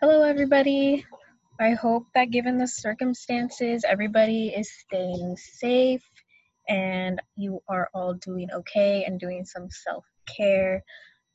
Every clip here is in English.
Hello, everybody. I hope that given the circumstances, everybody is staying safe and you are all doing okay and doing some self care.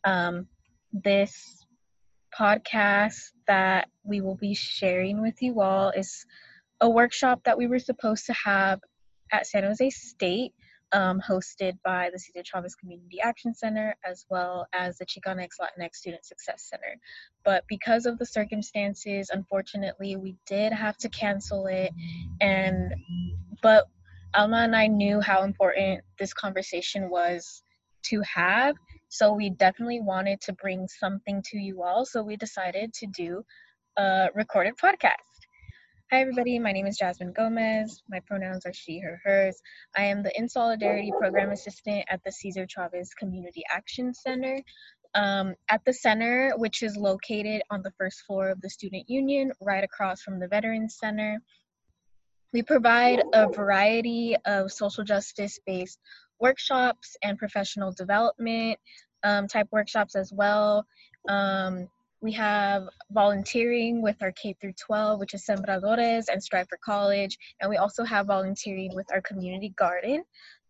This podcast that we will be sharing with you all is a workshop that we were supposed to have at San Jose State, hosted by the Cesar Chavez Community Action Center, as well as the Chicanx Latinx Student Success Center. But because of the circumstances, unfortunately, we did have to cancel it. But Alma and I knew how important this conversation was to have, so we definitely wanted to bring something to you all. So we decided to do a recorded podcast. Hi, everybody. My name is Jasmine Gomez. My pronouns are she, her, hers. I am the In Solidarity Program Assistant at the Cesar Chavez Community Action Center. At the center, which is located on the first floor of the Student Union, right across from the Veterans Center, we provide a variety of social justice-based workshops and professional development type workshops as well. We have volunteering with our K through 12, which is Sembradores and Strive for College, and we also have volunteering with our community garden.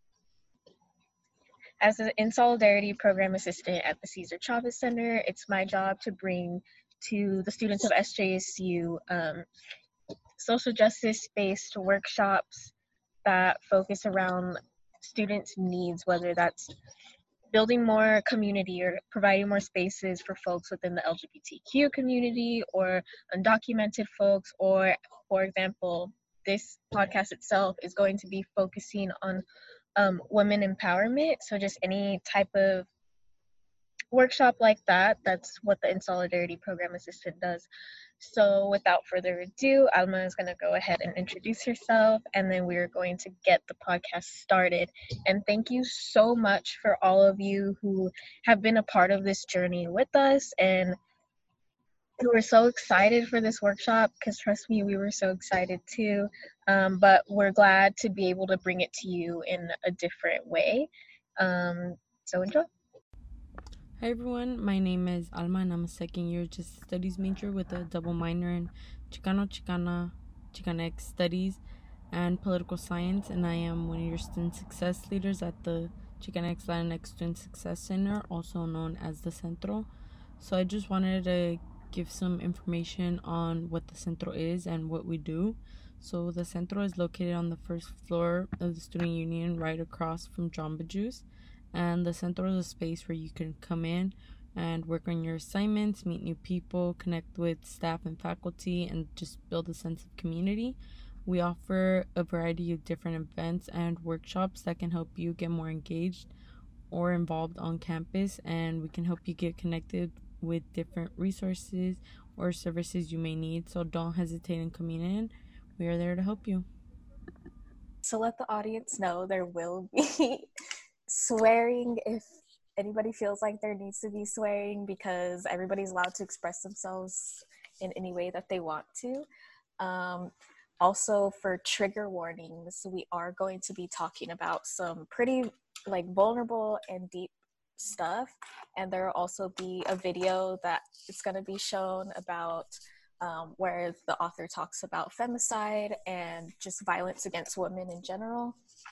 As an In Solidarity Program Assistant at the Cesar Chavez Center, it's my job to bring to the students of SJSU social justice-based workshops that focus around students' needs, whether that's building more community or providing more spaces for folks within the LGBTQ community or undocumented folks, or, for example, this podcast itself is going to be focusing on women empowerment. So just any type of workshop like that, that's what the In Solidarity Program Assistant does. So without further ado, Alma is going to go ahead and introduce herself, and then we're going to get the podcast started. And thank you so much for all of you who have been a part of this journey with us and who were so excited for this workshop, because trust me, we were so excited too. But we're glad to be able to bring it to you in a different way. So enjoy. Hi everyone, my name is Alma and I'm a second year Justice Studies major with a double minor in Chicano, Chicana, Chicanx Studies and Political Science, and I am one of your student success leaders at the Chicanx Latinx Student Success Center, also known as the Centro. So I just wanted to give some information on what the Centro is and what we do. So the Centro is located on the first floor of the Student Union right across from Jamba Juice. And the Centro is a space where you can come in and work on your assignments, meet new people, connect with staff and faculty, and just build a sense of community. We offer a variety of different events and workshops that can help you get more engaged or involved on campus, and we can help you get connected with different resources or services you may need. So don't hesitate in coming in. We are there to help you. So let the audience know there will be swearing if anybody feels like there needs to be swearing, because everybody's allowed to express themselves in any way that they want to. Also, for trigger warnings, we are going to be talking about some pretty vulnerable and deep stuff, and there will also be a video that is going to be shown about where the author talks about femicide and just violence against women in general.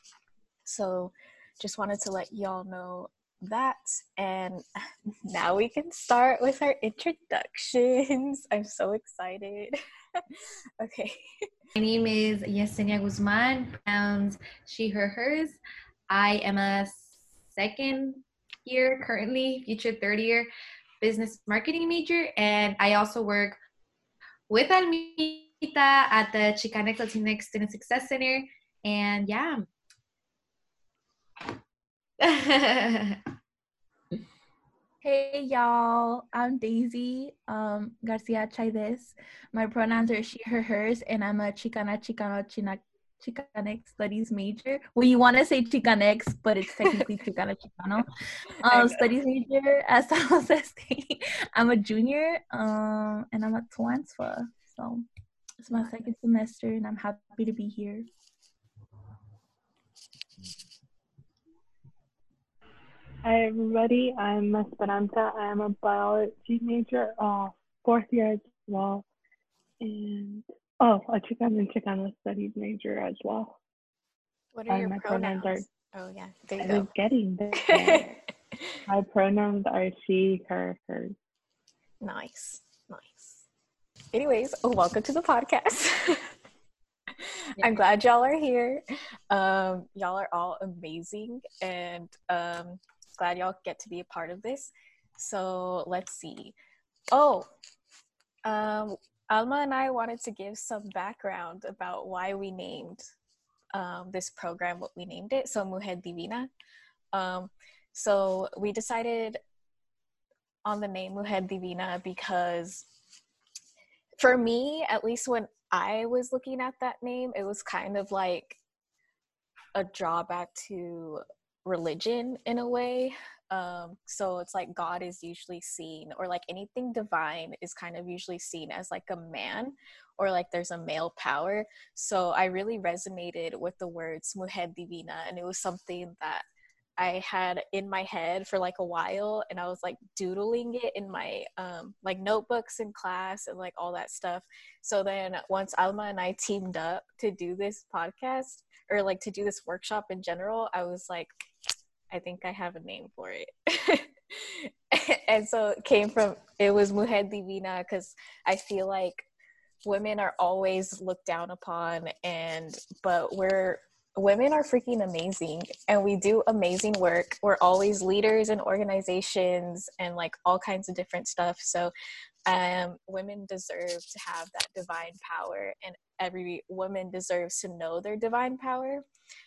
So just wanted to let y'all know that, and now we can start with our introductions. I'm so excited. Okay. My name is Yesenia Guzman, pronouns she, her, hers. I am a second year, currently future third year business marketing major, and I also work with Almita at the Chicanx Latinx Student Success Center, and yeah. Hey y'all, I'm Daisy Garcia Chaides. My pronouns are she, her, hers, and I'm a Chicana, Chicano, Chicanx Studies major. Well, you want to say Chicanx, but it's technically Chicana, Chicano. Studies major at San Jose State. I'm a junior, and I'm at Twansfa. So it's my second semester, and I'm happy to be here. Hi everybody, I'm Esperanza. I am a biology major, fourth year well. And a Chicano and Chicano studies major as well. What are your My pronouns? pronouns Oh yeah, there you I go. was getting there. My pronouns are she, her, hers. Nice. Anyways, welcome to the podcast. I'm glad y'all are here. Y'all are all amazing, and glad y'all get to be a part of this. So let's see. Alma and I wanted to give some background about why we named this program what we named it. So Mujer Divina. So we decided on the name Mujer Divina because for me, at least when I was looking at that name, it was kind of like a drawback to religion in a way. So it's like God is usually seen, or like anything divine is kind of usually seen as like a man, or like there's a male power. So I really resonated with the words Mujer Divina, and it was something that I had in my head for like a while, and I was like doodling it in my like notebooks in class and like all that stuff. So then once Alma and I teamed up to do this podcast, or like to do this workshop in general, I was like, I think I have a name for it. And so it was Mujer Divina, because I feel like women are always looked down upon, but women are freaking amazing, and we do amazing work. We're always leaders in organizations and like all kinds of different stuff. So women deserve to have that divine power, and every woman deserves to know their divine power.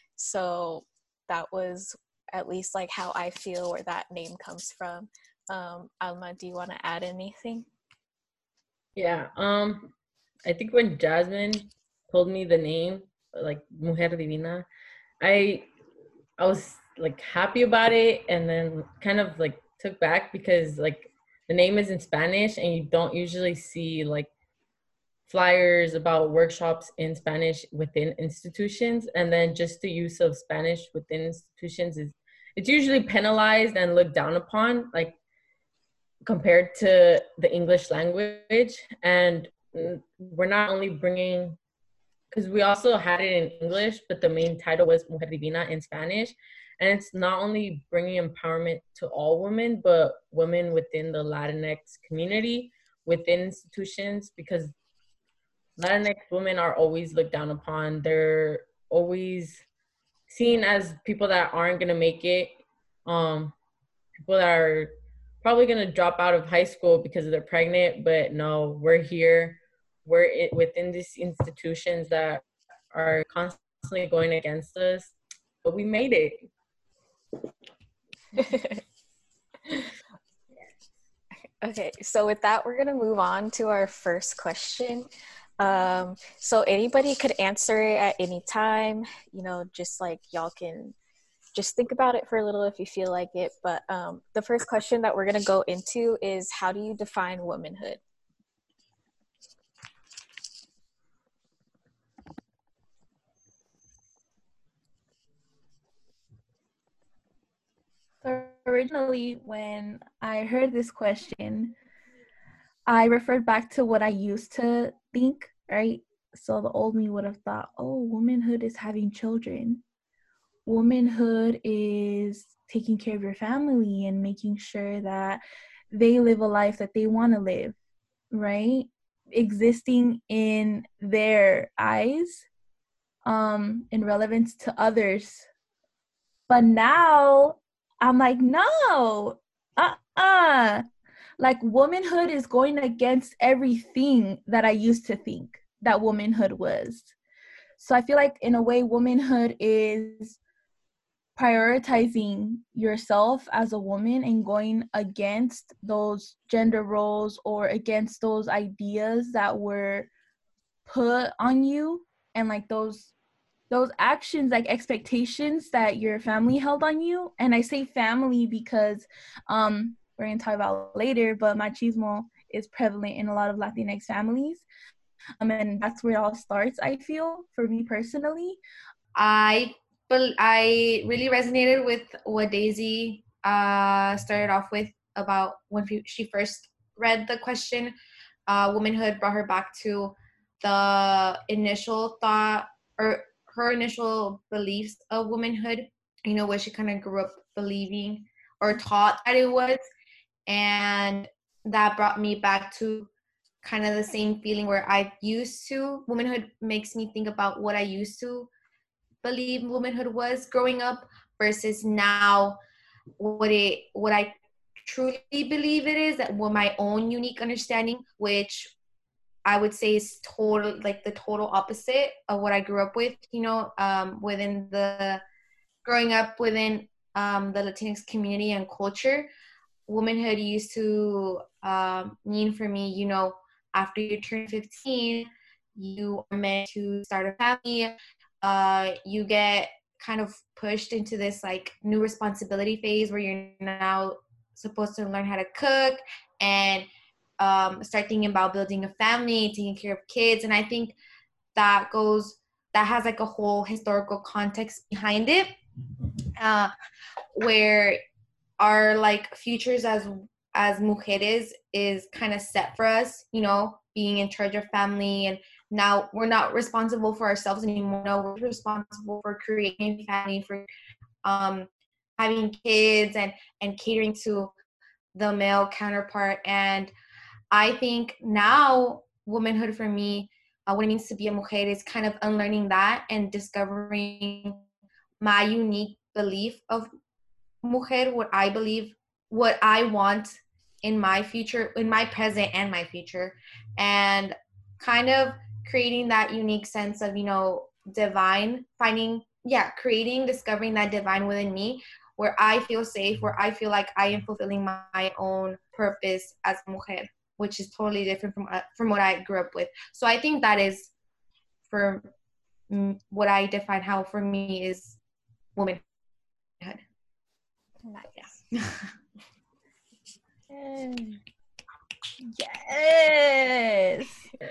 So that was at least like how I feel where that name comes from. Alma, do you want to add anything? Yeah, I think when Jasmine told me the name, like Mujer Divina, I was like happy about it, and then kind of like took back because like the name is in Spanish, and you don't usually see like flyers about workshops in Spanish within institutions. And then just the use of Spanish within institutions it's usually penalized and looked down upon, like compared to the English language. And we're not only bringing, because we also had it in English, but the main title was Mujer Divina in Spanish. And it's not only bringing empowerment to all women, but women within the Latinx community, within institutions, because Latinx women are always looked down upon. They're always seen as people that aren't going to make it, people that are probably going to drop out of high school because they're pregnant. But no, we're here. We're within these institutions that are constantly going against us, but we made it. Okay, so with that, we're gonna move on to our first question. So anybody could answer it at any time, just like y'all can just think about it for a little if you feel like it. But the first question that we're gonna go into is, how do you define womanhood? So originally, when I heard this question, I referred back to what I used to think, right? So the old me would have thought, oh, womanhood is having children. Womanhood is taking care of your family and making sure that they live a life that they want to live, right? Existing in their eyes, in relevance to others. But now I'm like, no, like womanhood is going against everything that I used to think that womanhood was. So I feel like in a way, womanhood is prioritizing yourself as a woman and going against those gender roles or against those ideas that were put on you, and like those actions, like expectations that your family held on you. And I say family because we're gonna talk about later, but machismo is prevalent in a lot of Latinx families, and that's where it all starts. I feel, for me personally, I really resonated with what Daisy started off with about when she first read the question. womanhood brought her back to the initial thought or her initial beliefs of womanhood, what she kind of grew up believing or taught that it was. And that brought me back to kind of the same feeling where womanhood makes me think about what I used to believe womanhood was growing up versus now what I truly believe it is, that what my own unique understanding, which I would say is the total opposite of what I grew up with, growing up within the Latinx community and culture. Womanhood used to mean for me, after you turn 15, you are meant to start a family. You get kind of pushed into this like new responsibility phase where you're now supposed to learn how to cook and start thinking about building a family, taking care of kids. And I think that has like a whole historical context behind it, where our like futures as mujeres is kind of set for us, being in charge of family. And now we're not responsible for ourselves anymore. No, we're responsible for creating family, for having kids and catering to the male counterpart. And I think now womanhood for me, what it means to be a mujer, is kind of unlearning that and discovering my unique belief of mujer, what I believe, what I want in my future, in my present and my future, and kind of creating that unique sense of, divine, discovering that divine within me, where I feel safe, where I feel like I am fulfilling my own purpose as a mujer, which is totally different from what I grew up with. So I think that is for what I define how for me is womanhood. Nice. Yes.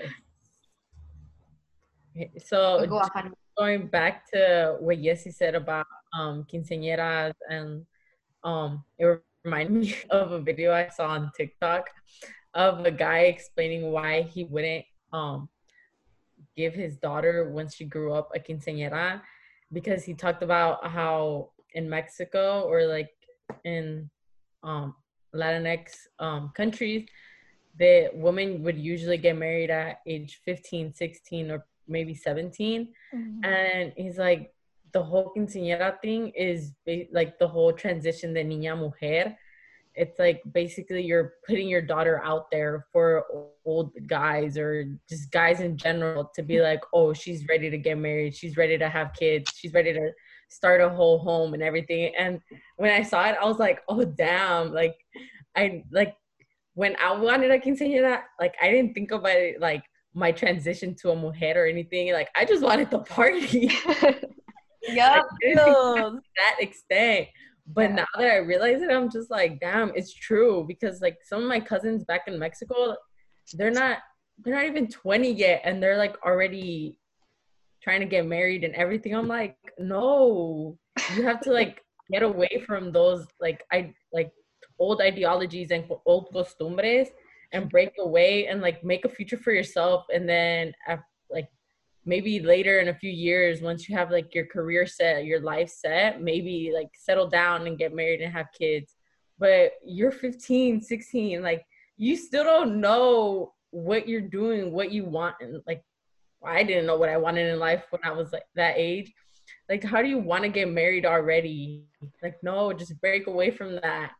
So going back to what Yessi said about quinceañeras, and it reminded me of a video I saw on TikTok of a guy explaining why he wouldn't give his daughter, when she grew up, a quinceañera, because he talked about how in Mexico or like in Latinx countries, the women would usually get married at age 15, 16, or maybe 17. Mm-hmm. And he's like, the whole quinceañera thing is like the whole transition de niña a mujer. It's like basically you're putting your daughter out there for old guys or just guys in general to be like, oh, she's ready to get married. She's ready to have kids. She's ready to start a whole home and everything. And when I saw it, I was like, oh, damn. Like, when I wanted a quinceañera, like, I didn't think about it like my transition to a mujer or anything. Like, I just wanted the party. Yeah. To that extent. But now that I realize it, I'm just like, damn, it's true. Because like some of my cousins back in Mexico, they're not even 20 yet, and they're like already trying to get married and everything. I'm like, no, you have to like get away from those like old ideologies and old costumbres and break away and like make a future for yourself. And then like maybe later in a few years, once you have like your career set, your life set, maybe like settle down and get married and have kids. But you're 15, 16, like you still don't know what you're doing, what you want. And like, I didn't know what I wanted in life when I was like that age. Like, how do you want to get married already? Like, no, just break away from that.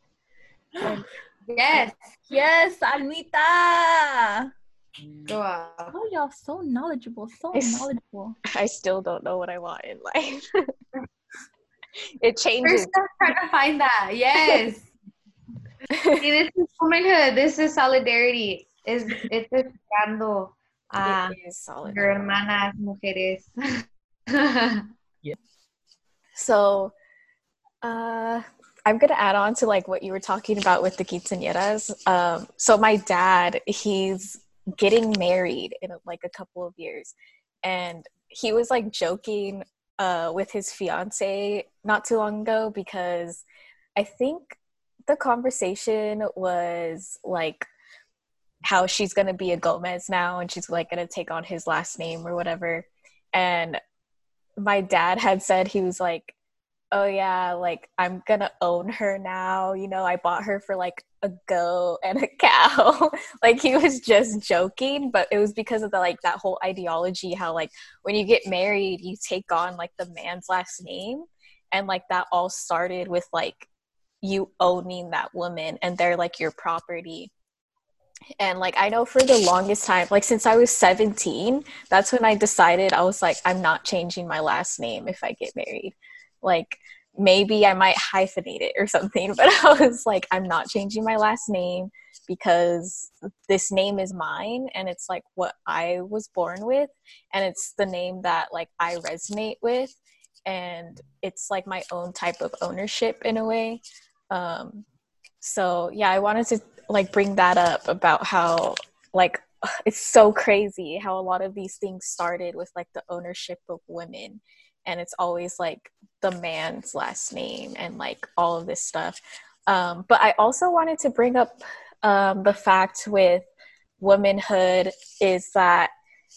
Yes, Almita. Go on. Oh, y'all so knowledgeable, knowledgeable. I still don't know what I want in life. It changes. We're still trying to find that. Yes. See, this is womanhood. This is solidarity. It's esperando a your hermanas mujeres. Yeah. So, I'm gonna add on to like what you were talking about with the quinceañeras. So my dad, he's getting married in like a couple of years, and he was like joking with his fiance not too long ago, because I think the conversation was like how she's gonna be a Gomez now, and she's like gonna take on his last name or whatever. And my dad had said, he was like, oh yeah, like I'm gonna own her now, you know, I bought her for like a goat and a cow. Like he was just joking, but it was because of the like that whole ideology, how like when you get married you take on like the man's last name, and like that all started with like you owning that woman and they're like your property. And like I know for the longest time, like since I was 17, that's when I decided, I was like, I'm not changing my last name if I get married. Like maybe I might hyphenate it or something, but I was like, I'm not changing my last name because this name is mine and it's like what I was born with, and it's the name that like I resonate with, and it's like my own type of ownership in a way. So yeah, I wanted to like bring that up about how like it's so crazy how a lot of these things started with like the ownership of women, and it's always like the man's last name and like all of this stuff. But I also wanted to bring up the fact with womanhood is that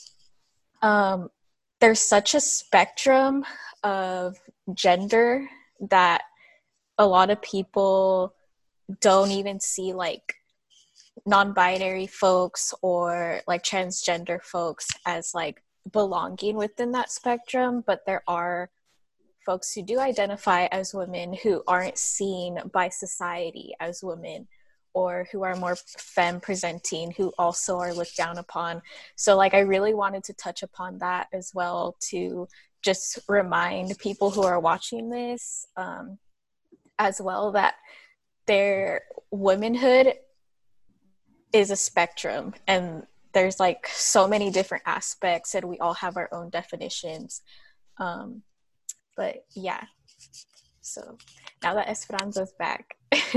there's such a spectrum of gender that a lot of people don't even see like non-binary folks or like transgender folks as like belonging within that spectrum, but there are folks who do identify as women who aren't seen by society as women, or who are more femme presenting, who also are looked down upon. So like I really wanted to touch upon that as well, to just remind people who are watching this as well that their womanhood is a spectrum, and there's like so many different aspects, and we all have our own definitions. But yeah, so now that Esperanza's back.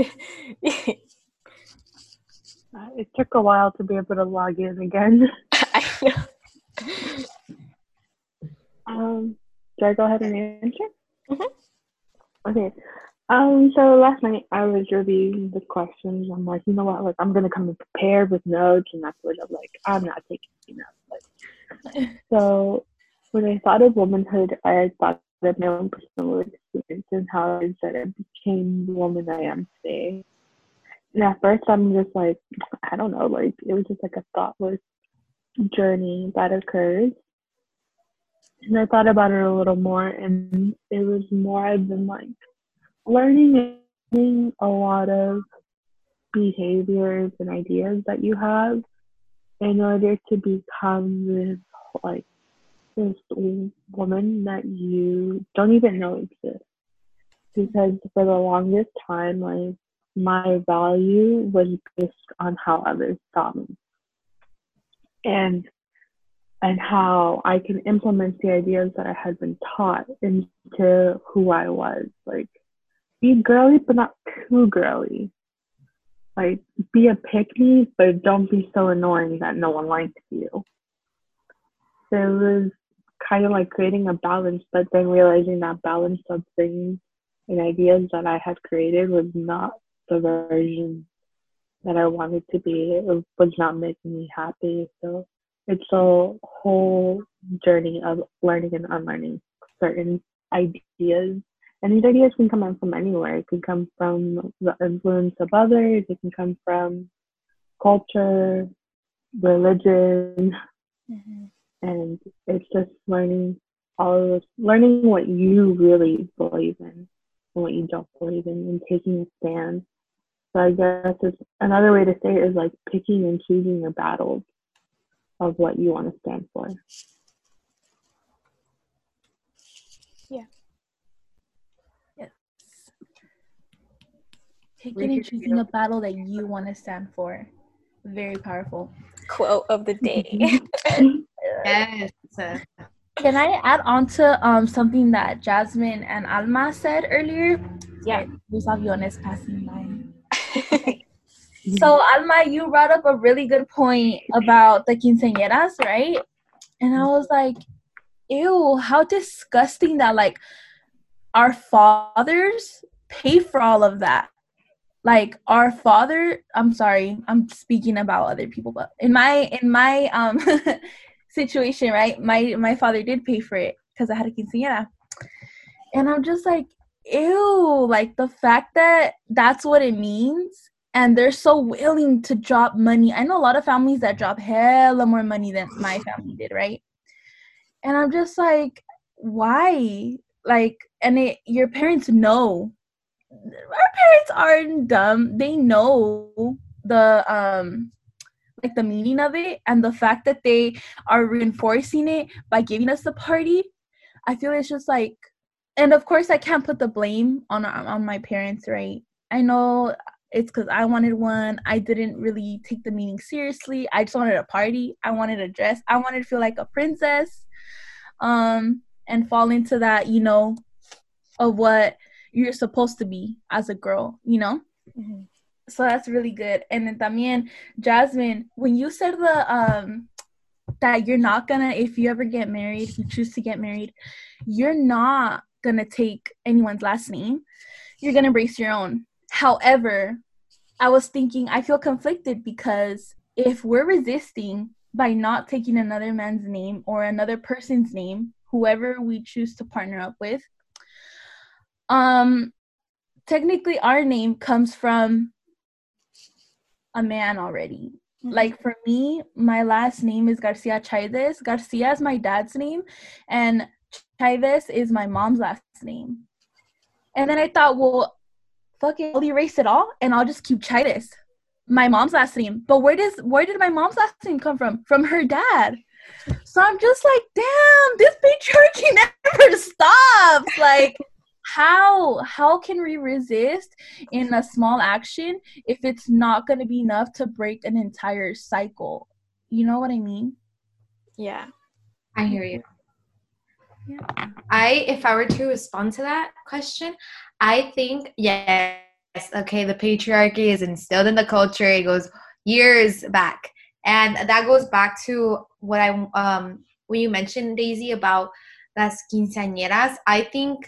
It took a while to be able to log in again. I know. Do I go ahead and answer? Mm-hmm. Okay. So last night I was reviewing the questions. I'm like, you know what? Like, I'm gonna come in prepared with notes, and that's what I'm like. I'm not taking notes. Like, so when I thought of womanhood, I thought of my own personal experience and how it is that I became the woman I am today. And at first, I'm just like, I don't know. Like, it was just like a thoughtless journey that occurred. And I thought about it a little more, and it was more I've been like learning a lot of behaviors and ideas that you have in order to become this like this woman that you don't even know exists. Because for the longest time, like my value was based on how others saw me, and how I can implement the ideas that I had been taught into who I was. Like, be girly, but not too girly. Like, be a pick-me, but don't be so annoying that no one likes you. So it was kind of like creating a balance, but then realizing that balance of things and ideas that I had created was not the version that I wanted to be. It was not making me happy. So it's a whole journey of learning and unlearning certain ideas. And these ideas can come from anywhere. It can come from the influence of others. It can come from culture, religion, and it's just learning all of this, learning what you really believe in and what you don't believe in, and taking a stand. So I guess it's another way to say it is like picking and choosing your battles of what you want to stand for. Yeah. Yes. Picking and choosing a battle that you want to stand for. Very powerful. Quote of the day. Yes. Can I add on to something that Jasmine and Alma said earlier? Yeah. Los aviones passing by. Okay. So Alma, you brought up a really good point about the quinceañeras, right? And I was like, ew, how disgusting that like our fathers pay for all of that. like our father, I'm sorry, I'm speaking about other people, but in my situation, right, my father did pay for it because I had a quinceañera. And I'm just like, ew, like the fact that that's what it means and they're so willing to drop money. I know a lot of families that drop hella more money than my family did, right? And I'm just like, why? Like, and your parents know. Our parents aren't dumb. They know the like the meaning of it, and the fact that they are reinforcing it by giving us the party. I feel it's just like, and of course I can't put the blame on my parents, right? I know it's because I wanted one. I didn't really take the meaning seriously. I just wanted a party. I wanted a dress. I wanted to feel like a princess, and fall into that, of what you're supposed to be as a girl, Mm-hmm. So that's really good. And then también, Jasmine, when you said that you're not gonna, if you ever get married, if you choose to get married, you're not gonna take anyone's last name. You're gonna embrace your own. However, I was thinking, I feel conflicted because if we're resisting by not taking another man's name or another person's name, whoever we choose to partner up with, technically our name comes from a man already. Mm-hmm. Like for me, my last name is Garcia Chaides. Garcia is my dad's name, and Chaides is my mom's last name. And then I thought, well, fuck it, I'll erase it all, and I'll just keep Chaides, my mom's last name. But where did my mom's last name come from? From her dad. So I'm just like, damn, this patriarchy never stops. Like, how can we resist in a small action if it's not going to be enough to break an entire cycle? You know what I mean? Yeah. I hear you. Yeah. If I were to respond to that question, I think, yes, okay, the patriarchy is instilled in the culture. It goes years back. And that goes back to what when you mentioned, Daisy, about las quinceañeras. I think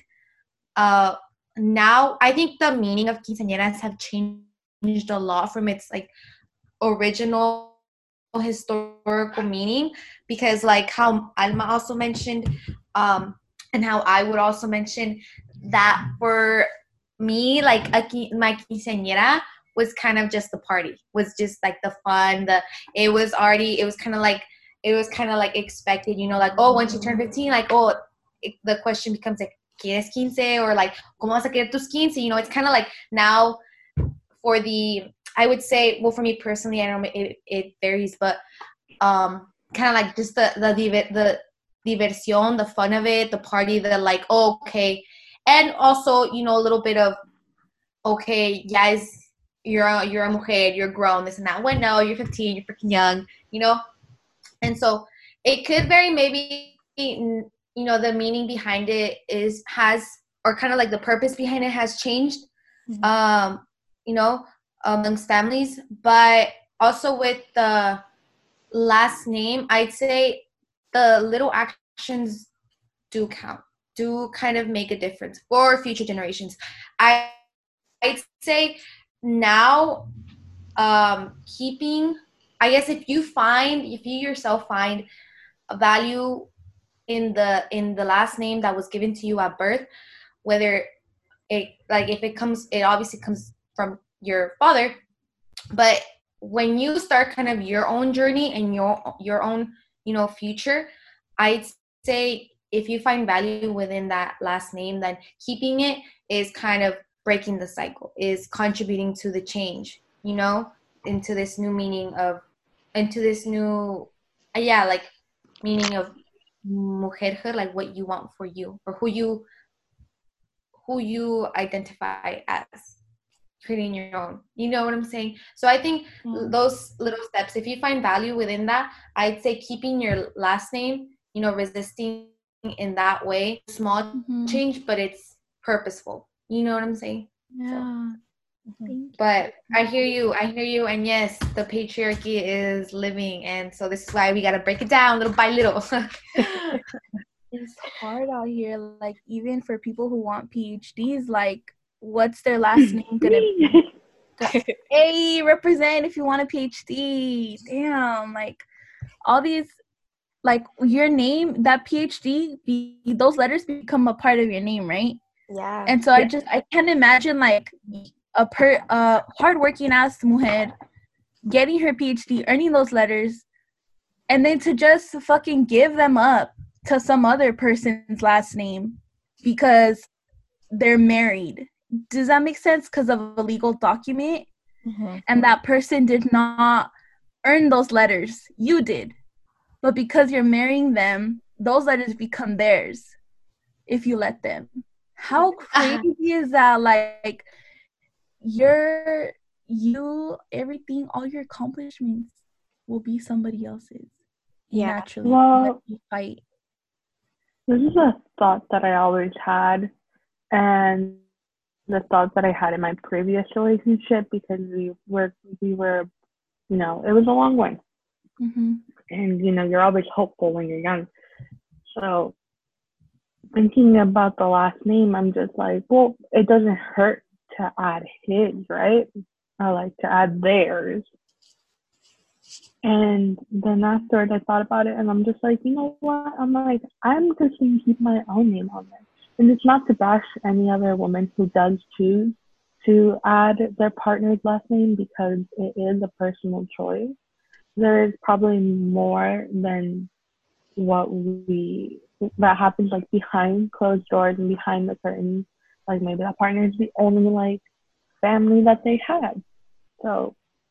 now, I think the meaning of quinceañeras have changed a lot from its like original historical meaning, because like how Alma also mentioned, and how I would also mention that for me, like my quinceañera was kind of just the party, was just like the fun, it was kind of like expected, like, oh, once you turn 15, like, oh, the question becomes like, ¿quieres 15? Or like, ¿cómo vas a querer tus 15? It's kind of like now I would say, well, for me personally, I don't know, it varies, but kind of like just the diversión, the fun of it, the party, the like, oh, okay. And also, a little bit of, okay, yes, you're a mujer, you're grown, this and that. Well, no, you're 15, you're freaking young, And so it could vary, maybe, the meaning behind it or kind of like the purpose behind it has changed, amongst families. But also with the last name, I'd say the little actions do count, do kind of make a difference for future generations. I'd say now, keeping, I guess, if you yourself find a value in the last name that was given to you at birth, whether it obviously comes from your father, but when you start kind of your own journey and your own future, I'd say if you find value within that last name, then keeping it is kind of breaking the cycle, is contributing to the change, into this new meaning of, meaning of mujerhood, like what you want for you, or who you identify as, creating your own. You know what I'm saying? So I think those little steps, if you find value within that, I'd say keeping your last name, resisting in that way, small change, but it's purposeful. You know what I'm saying? Yeah. So. But I hear you, and yes, the patriarchy is living, and so this is why we gotta break it down little by little. It's hard out here, like even for people who want PhDs, like what's their last name gonna be? Hey, represent if you want a PhD. Damn, like all these, like your name, that PhD, those letters become a part of your name, right? Yeah. And so I can't imagine like a hardworking ass mujer getting her PhD, earning those letters, and then to just fucking give them up to some other person's last name because they're married. Does that make sense? Because of a legal document, and that person did not earn those letters. You did. But because you're marrying them, those letters become theirs if you let them. How crazy is that? Like, everything, all your accomplishments will be somebody else's. Yeah. Naturally. Well, you fight. this is a thought that I always had, and the thought that I had in my previous relationship, because we were, you know, it was a long one. Mm-hmm. And, you know, you're always hopeful when you're young. So thinking about the last name, I'm just like, well, it doesn't hurt to add his, right? I like to add theirs. And then afterwards, I thought about it, and I'm just like, you know what? I'm like, I'm just going to keep my own name on there. And it's not to bash any other woman who does choose to add their partner's last name, because it is a personal choice. There is probably more than that happens like behind closed doors and behind the curtains. Like maybe that partner is the only like family that they had. So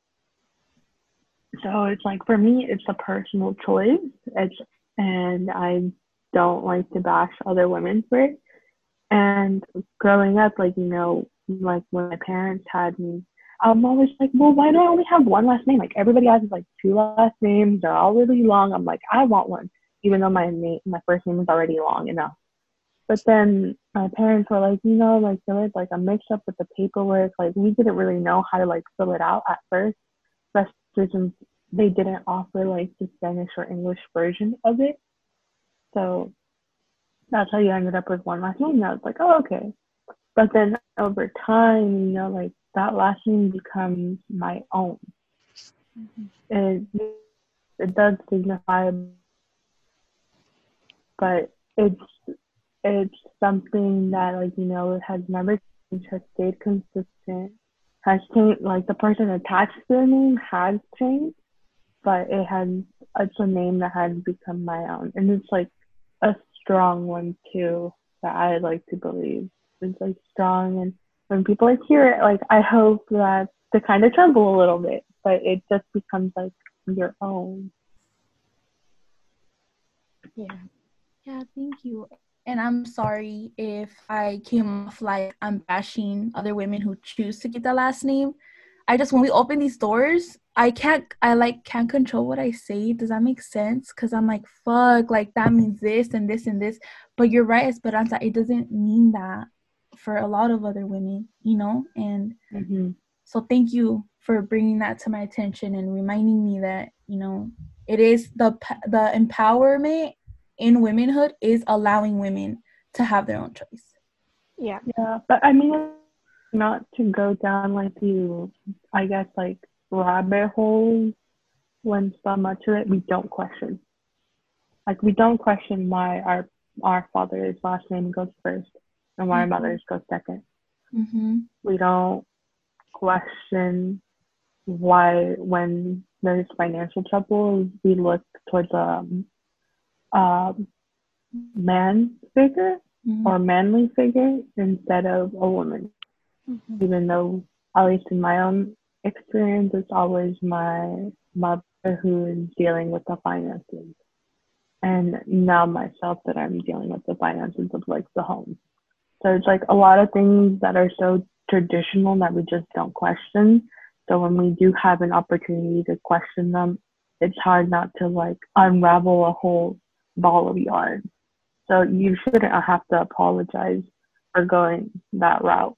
it's like, for me, it's a personal choice. And I don't like to bash other women for it. And growing up, like, you know, like when my parents had me, I'm always like, well, why do I only have one last name? Like everybody has like two last names. They're all really long. I'm like, I want one, even though my first name is already long enough. But then my parents were like, you know, like there was like a mix up with the paperwork. Like we didn't really know how to like fill it out at first, especially since they didn't offer like the Spanish or English version of it. So that's how you ended up with one last name. And I was like, oh, okay. But then over time, you know, like that last name becomes my own. It does signify, but it's something that, like, you know, it has never changed, has stayed consistent, has changed. Like the person attached to the name has changed, but it's a name that has become my own, and it's like a strong one too, that I like to believe. It's like strong, and when people like hear it, like I hope that they kind of tremble a little bit, but it just becomes like your own. Yeah, thank you. And I'm sorry if I came off like I'm bashing other women who choose to get the last name. When we open these doors, I can't control what I say. Does that make sense? Because I'm like, fuck, like that means this and this and this. But you're right, Esperanza, it doesn't mean that for a lot of other women, you know? And so thank you for bringing that to my attention and reminding me that, you know, it is the empowerment in womanhood is allowing women to have their own choice. Yeah. Yeah, but I mean, not to go down like the, I guess, like rabbit holes when so much of it we don't question. Like we don't question why our father's last name goes first and why our mother's goes second. We don't question why, when there's financial trouble, we look towards a man figure or manly figure instead of a woman. Even though, at least in my own experience, it's always my mother who is dealing with the finances. And now myself, that I'm dealing with the finances of like the home. So it's like a lot of things that are so traditional that we just don't question. So when we do have an opportunity to question them, it's hard not to like unravel a whole ball of yarn. So you shouldn't have to apologize for going that route.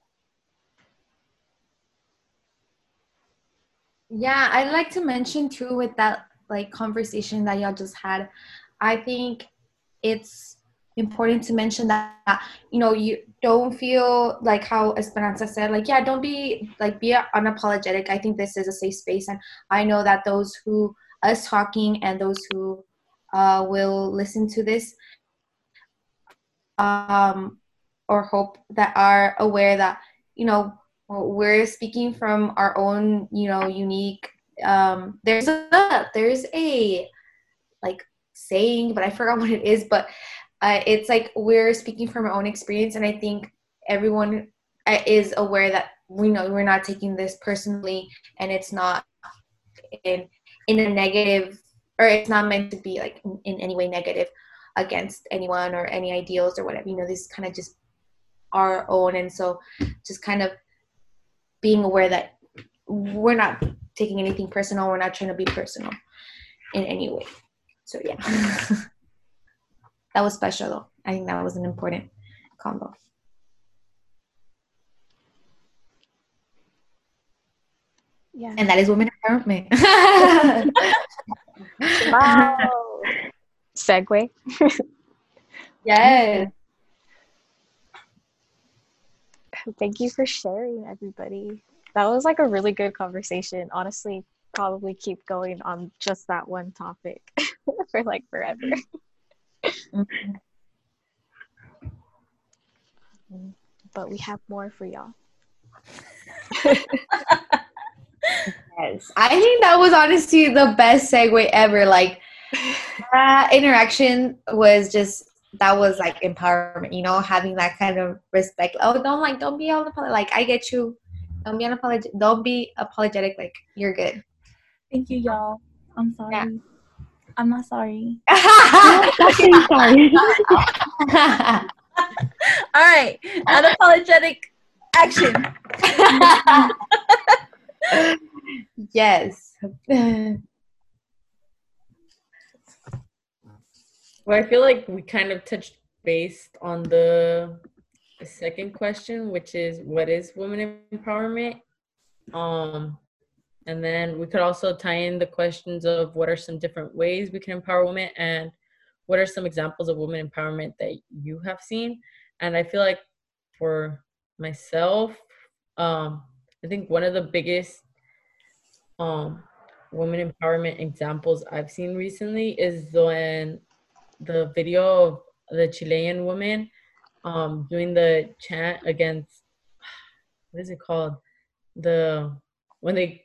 Yeah, I'd like to mention too, with that like conversation that y'all just had, I think it's important to mention that, you know, you don't feel like how Esperanza said, like, yeah, don't be like, be unapologetic. I think this is a safe space. And I know that those who, us talking and those who will listen to this, or hope that are aware that, you know, we're speaking from our own, you know, unique, there's a like saying, but I forgot what it is, but it's like we're speaking from our own experience, and I think everyone is aware that we know we're not taking this personally, and it's not in a negative, or it's not meant to be like in any way negative against anyone or any ideals or whatever. You know, this is kind of just our own, and so just kind of being aware that we're not taking anything personal, we're not trying to be personal in any way. So yeah. That was special though. I think that was an important combo. Yeah. And that is women empowerment. Wow. Segue. Yes. Thank you for sharing, everybody. That was like a really good conversation. Honestly, probably keep going on just that one topic for like forever. But we have more for y'all. Yes. I think that was honestly the best segue ever. Like, that interaction was just, that was like empowerment, you know, having that kind of respect. Oh, don't be unapologetic. Like, I get you. Don't be unapologetic. Don't be apologetic. Like, you're good. Thank you, y'all. I'm sorry. Yeah. I'm not sorry. Stop saying sorry. All right. Unapologetic action. Yes. Well, I feel like we kind of touched base on the second question, which is what is women empowerment? And then we could also tie in the questions of what are some different ways we can empower women, and what are some examples of women empowerment that you have seen. And I feel like for myself, I think one of the biggest women empowerment examples I've seen recently is when the video of the Chilean woman doing the chant against, what is it called? When they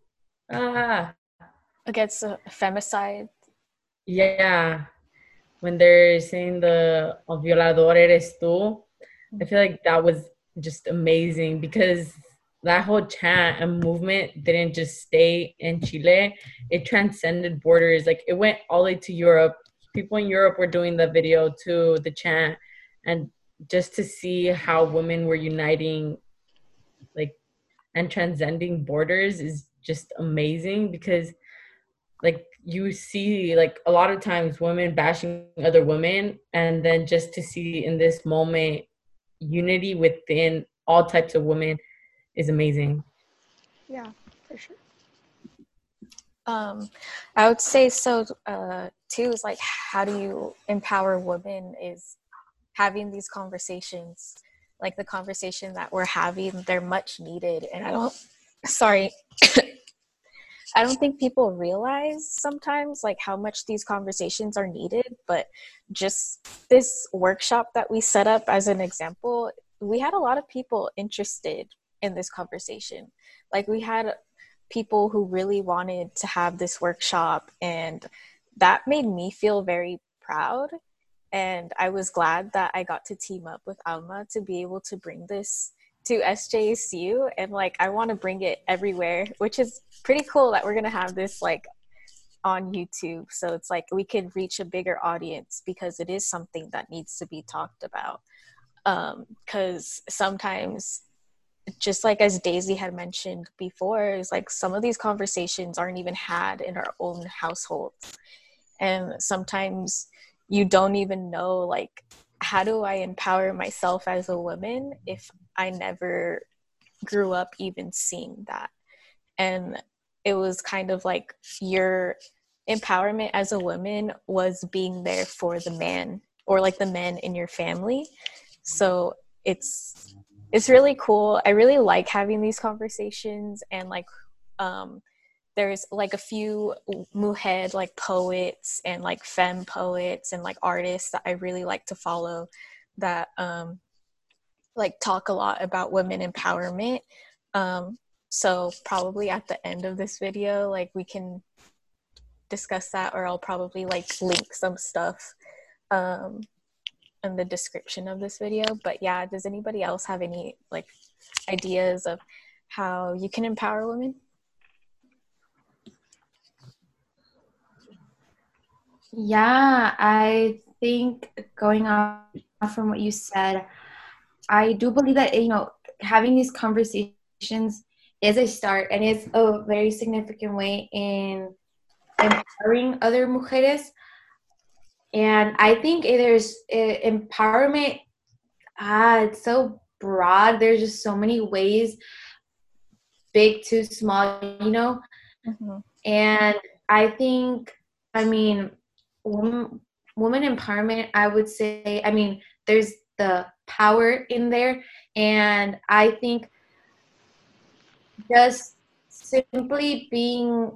Against femicide. Yeah, when they're saying the violador eres tú, I feel like that was just amazing, because that whole chant and movement didn't just stay in Chile. It transcended borders. Like, it went all the way to Europe. People in Europe were doing the video too, the chant. And just to see how women were uniting, like, and transcending borders is just amazing, because like you see like a lot of times women bashing other women, and then just to see in this moment unity within all types of women is amazing. Yeah, for sure. I would say so too, is like, how do you empower women is having these conversations, like the conversation that we're having. They're much needed, and I don't think people realize sometimes like how much these conversations are needed. But just this workshop that we set up as an example, we had a lot of people interested in this conversation. Like, we had people who really wanted to have this workshop, and that made me feel very proud. And I was glad that I got to team up with Alma to be able to bring this to SJSU, and like I want to bring it everywhere, which is pretty cool that we're gonna have this like on YouTube, so it's like we could reach a bigger audience, because it is something that needs to be talked about. Because sometimes, just like as Daisy had mentioned before, is like some of these conversations aren't even had in our own households, and sometimes you don't even know like, how do I empower myself as a woman if I never grew up even seeing that? And it was kind of like your empowerment as a woman was being there for the man or like the men in your family. So it's really cool. I really like having these conversations, and like there's like a few mujer like poets and like femme poets and like artists that I really like to follow that like talk a lot about women empowerment. So probably at the end of this video, like we can discuss that, or I'll probably like link some stuff in the description of this video. But yeah, does anybody else have any like ideas of how you can empower women? Yeah, I think going off from what you said, I do believe that, having these conversations is a start and is a very significant way in empowering other mujeres. And I think there's empowerment, it's so broad. There's just so many ways, big to small, Mm-hmm. And I think, woman empowerment, I would say, there's the power in there. And I think just simply being,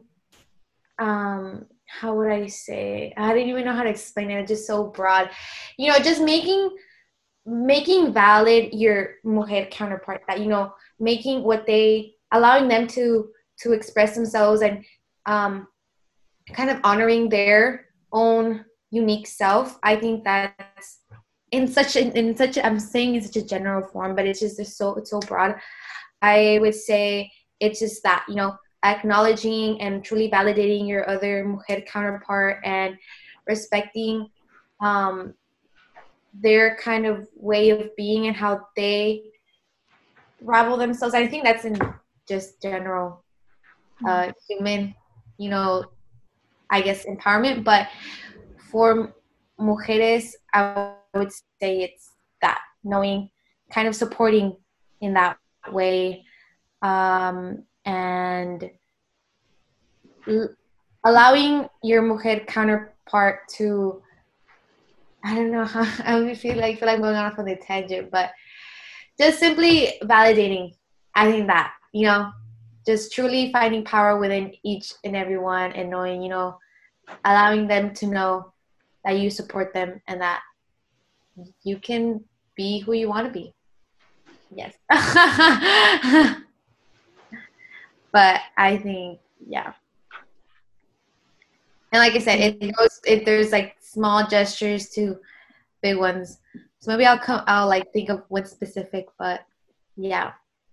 how would I say? I didn't even know how to explain it. It's just so broad. Just making valid your mujer counterpart, that, making allowing them to express themselves, and kind of honoring their own unique self. I think that's I'm saying in such a general form, but it's so broad. I would say it's just that, acknowledging and truly validating your other mujer counterpart, and respecting their kind of way of being and how they rival themselves. I think that's in just general human, I guess, empowerment. But for mujeres, I would say it's that, knowing, kind of supporting in that way, and allowing your mujer counterpart to, I don't know how, I feel like I'm going off on a tangent, but just simply validating. I think that, just truly finding power within each and everyone, and knowing, allowing them to know that you support them and that you can be who you want to be. Yes. But I think, yeah. And like I said, there's like small gestures to big ones. So maybe I'll like think of what's specific, but yeah.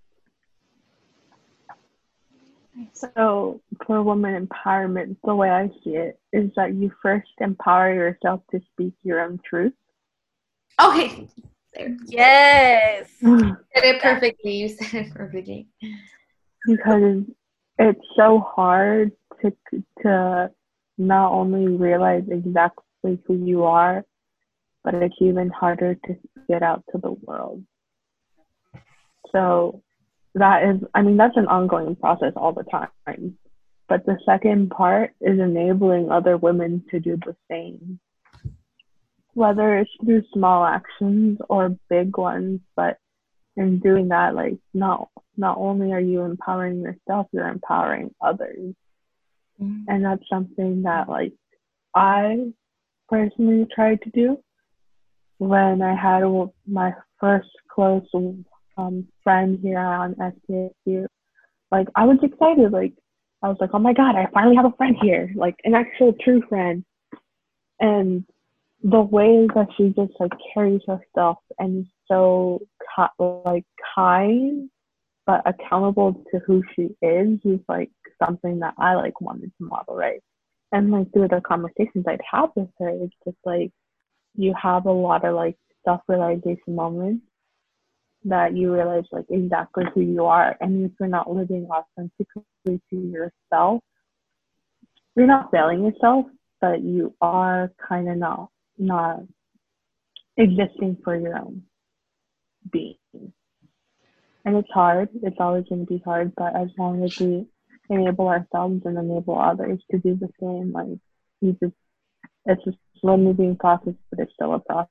So for women empowerment, the way I see it is that you first empower yourself to speak your own truth. Okay. Yes. You said it perfectly. Because it's so hard to not only realize exactly who you are, but it's even harder to get out to the world. So that's an ongoing process all the time. But the second part is enabling other women to do the same, whether it's through small actions or big ones. But in doing that, like, not only are you empowering yourself, you're empowering others. Mm-hmm. And that's something that, like, I personally tried to do when I had my first close friend here on SPSU. Like, I was excited. Like, I was like, oh my God, I finally have a friend here, like an actual true friend. And the way that she just like carries herself and is so kind, but accountable to who she is like something that I like wanted to model, right? And like through the conversations I'd have with her, it's just like you have a lot of like self-realization moments that you realize like exactly who you are. And if you're not living authentically to yourself, you're not failing yourself, but you are kind of not existing for your own being. And it's hard. It's always going to be hard, but as long as we enable ourselves and enable others to do the same, like it's just slowly being processed, but it's still a process.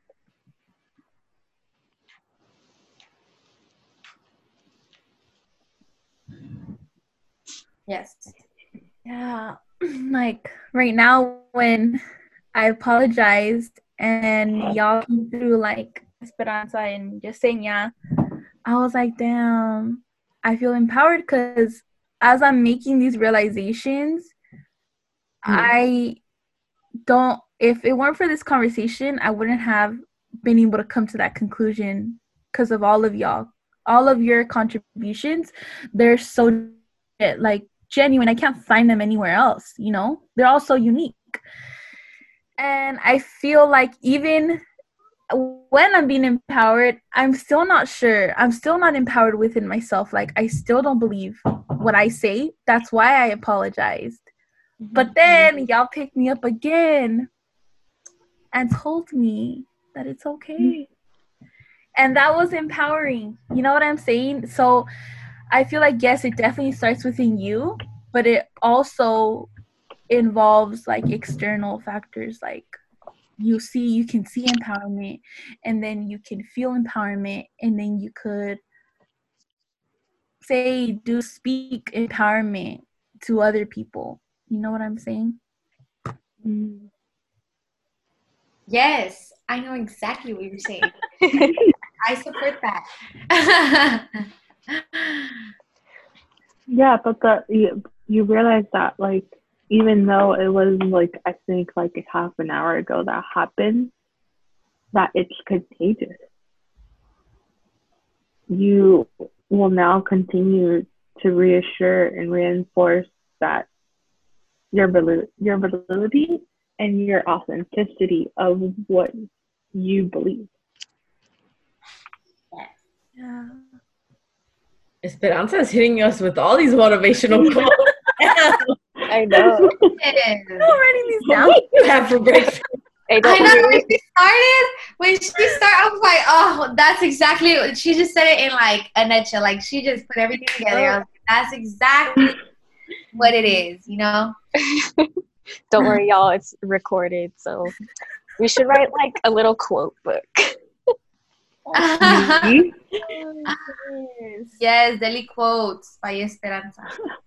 Yes. Yeah, like right now when I apologized and y'all came through like Esperanza and Yesenia, I was like, damn, I feel empowered because as I'm making these realizations, I don't, if it weren't for this conversation, I wouldn't have been able to come to that conclusion because of all of y'all. All of your contributions, they're so like genuine. I can't find them anywhere else, you know? They're all so unique. And I feel like even when I'm being empowered, I'm still not sure. I'm still not empowered within myself. Like, I still don't believe what I say. That's why I apologized. But then y'all picked me up again and told me that it's okay. And that was empowering. You know what I'm saying? So I feel like, yes, it definitely starts within you, but it also involves like external factors. Like you can see empowerment, and then you can feel empowerment, and then you could speak empowerment to other people. You know what I'm saying? Yes, I know exactly what you're saying. I support that. Yeah, but you realize that, like, even though it was like, I think like a half an hour ago that happened, that it's contagious. You will now continue to reassure and reinforce that your validity and your authenticity of what you believe. Yeah. Esperanza is hitting us with all these motivational quotes. I know. I'm writing these down. What do you have for breakfast? I I know worry. when she started, I was like, oh, that's exactly what she just said it in like a nutshell. Like she just put everything together. I was like, that's exactly what it is, you know? Don't worry, y'all. It's recorded, so we should write like a little quote book. Yes, daily quotes by Esperanza.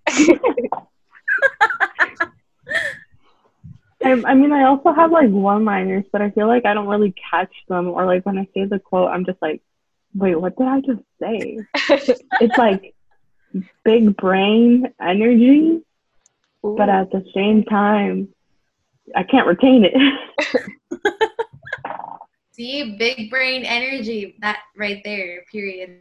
I mean, I also have like one-liners, but I feel like I don't really catch them, or like when I say the quote, I'm just like, wait, what did I just say? It's like big brain energy, but at the same time, I can't retain it. See, big brain energy, that right there, period.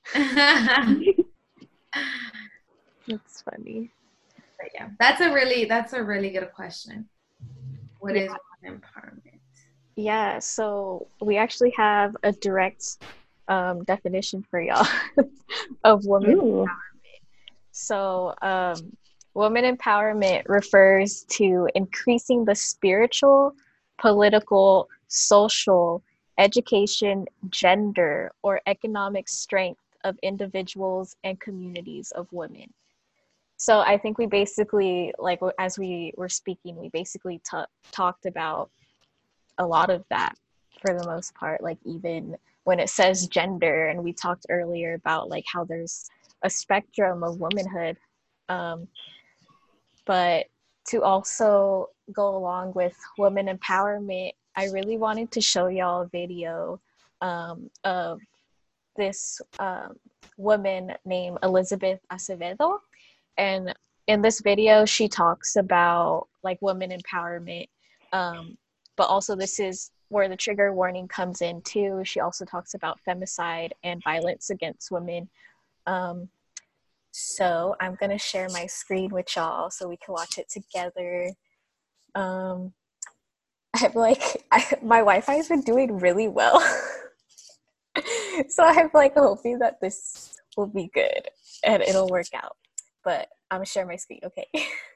That's funny. But yeah, that's a really good question. What is women empowerment? Yeah, so we actually have a direct definition for y'all of women empowerment. So women empowerment refers to increasing the spiritual, political, social, education, gender, or economic strength of individuals and communities of women. So I think we basically, like, as we were speaking, we basically talked about a lot of that for the most part, like even when it says gender, and we talked earlier about like how there's a spectrum of womanhood, but to also go along with women empowerment, I really wanted to show y'all a video of this woman named Elizabeth Acevedo. And in this video, she talks about like women empowerment, but also this is where the trigger warning comes in too. She also talks about femicide and violence against women. So I'm gonna share my screen with y'all so we can watch it together. I'm like, my Wi-Fi has been doing really well. So I'm like hoping that this will be good and it'll work out. But I'm gonna share my screen, okay?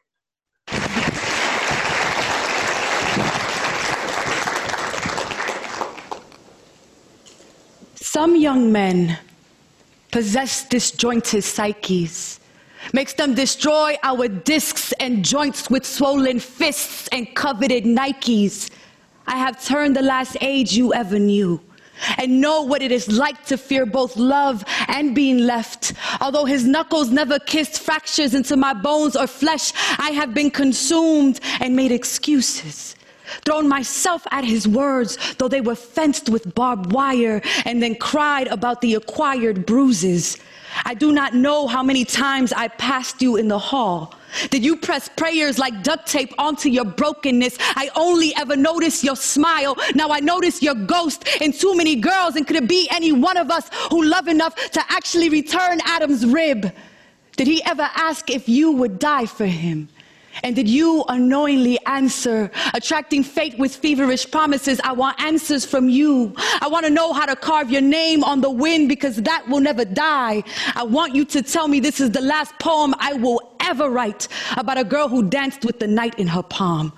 Some young men possess disjointed psyches, makes them destroy our discs and joints with swollen fists and coveted Nikes. I have turned the last age you ever knew, and know what it is like to fear both love and being left. Although his knuckles never kissed fractures into my bones or flesh, I have been consumed and made excuses. Thrown myself at his words, though they were fenced with barbed wire, and then cried about the acquired bruises. I do not know how many times I passed you in the hall. Did you press prayers like duct tape onto your brokenness? I only ever noticed your smile. Now I notice your ghost in too many girls. And could it be any one of us who love enough to actually return Adam's rib? Did he ever ask if you would die for him? And did you unknowingly answer, attracting fate with feverish promises? I want answers from you. I want to know how to carve your name on the wind, because that will never die. I want you to tell me this is the last poem I will ever write about a girl who danced with the night in her palm.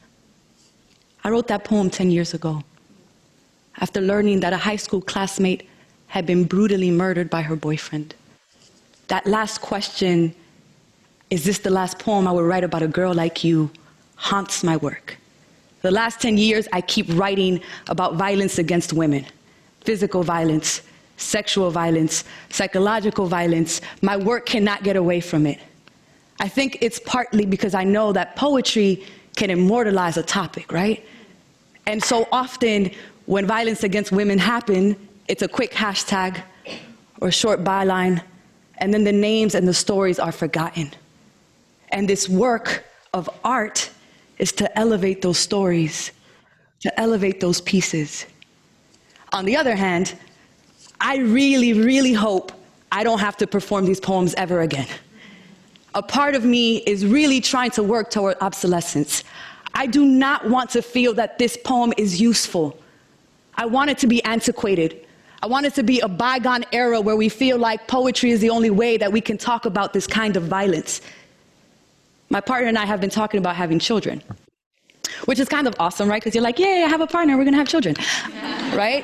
I wrote that poem 10 years ago, after learning that a high school classmate had been brutally murdered by her boyfriend. That last question, is this the last poem I would write about a girl like you, haunts my work. The last 10 years, I keep writing about violence against women, physical violence, sexual violence, psychological violence. My work cannot get away from it. I think it's partly because I know that poetry can immortalize a topic, right? And so often when violence against women happen, it's a quick hashtag or a short byline, and then the names and the stories are forgotten. And this work of art is to elevate those stories, to elevate those pieces. On the other hand, I really, really hope I don't have to perform these poems ever again. A part of me is really trying to work toward obsolescence. I do not want to feel that this poem is useful. I want it to be antiquated. I want it to be a bygone era where we feel like poetry is the only way that we can talk about this kind of violence. My partner and I have been talking about having children, which is kind of awesome, right? Because you're like, yay, I have a partner, we're gonna have children, right?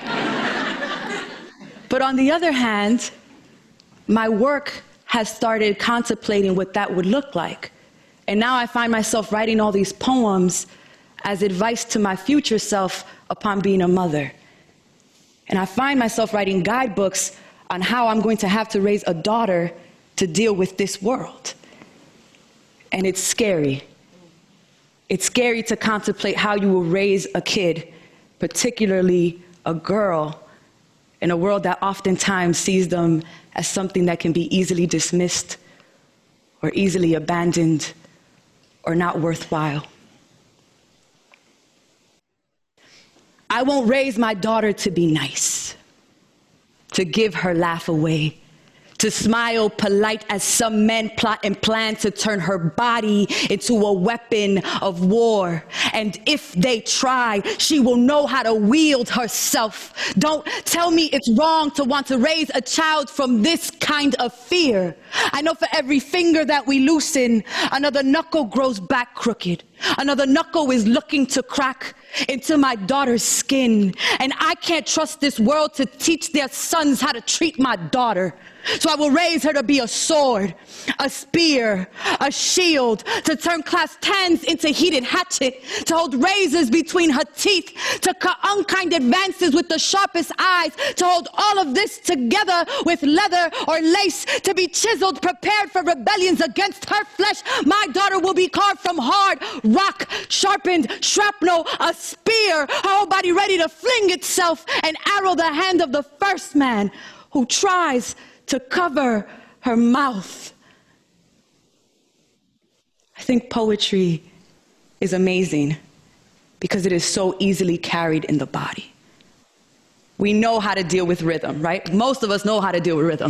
But on the other hand, my work has started contemplating what that would look like. And now I find myself writing all these poems as advice to my future self upon being a mother. And I find myself writing guidebooks on how I'm going to have to raise a daughter to deal with this world. And it's scary. It's scary to contemplate how you will raise a kid, particularly a girl, in a world that oftentimes sees them as something that can be easily dismissed or easily abandoned or not worthwhile. I won't raise my daughter to be nice, to give her laugh away, to smile polite as some men plot and plan to turn her body into a weapon of war. And if they try, she will know how to wield herself. Don't tell me it's wrong to want to raise a child from this kind of fear. I know for every finger that we loosen, another knuckle grows back crooked. Another knuckle is looking to crack into my daughter's skin. And I can't trust this world to teach their sons how to treat my daughter. So I will raise her to be a sword, a spear, a shield, to turn class 10s into heated hatchet, to hold razors between her teeth, to cut unkind advances with the sharpest eyes, to hold all of this together with leather or lace, to be chiseled, prepared for rebellions against her flesh. My daughter will be carved from hard rock, sharpened shrapnel, a spear, her whole body ready to fling itself and arrow the hand of the first man who tries to cover her mouth. I think poetry is amazing because it is so easily carried in the body. We know how to deal with rhythm, right? Most of us know how to deal with rhythm.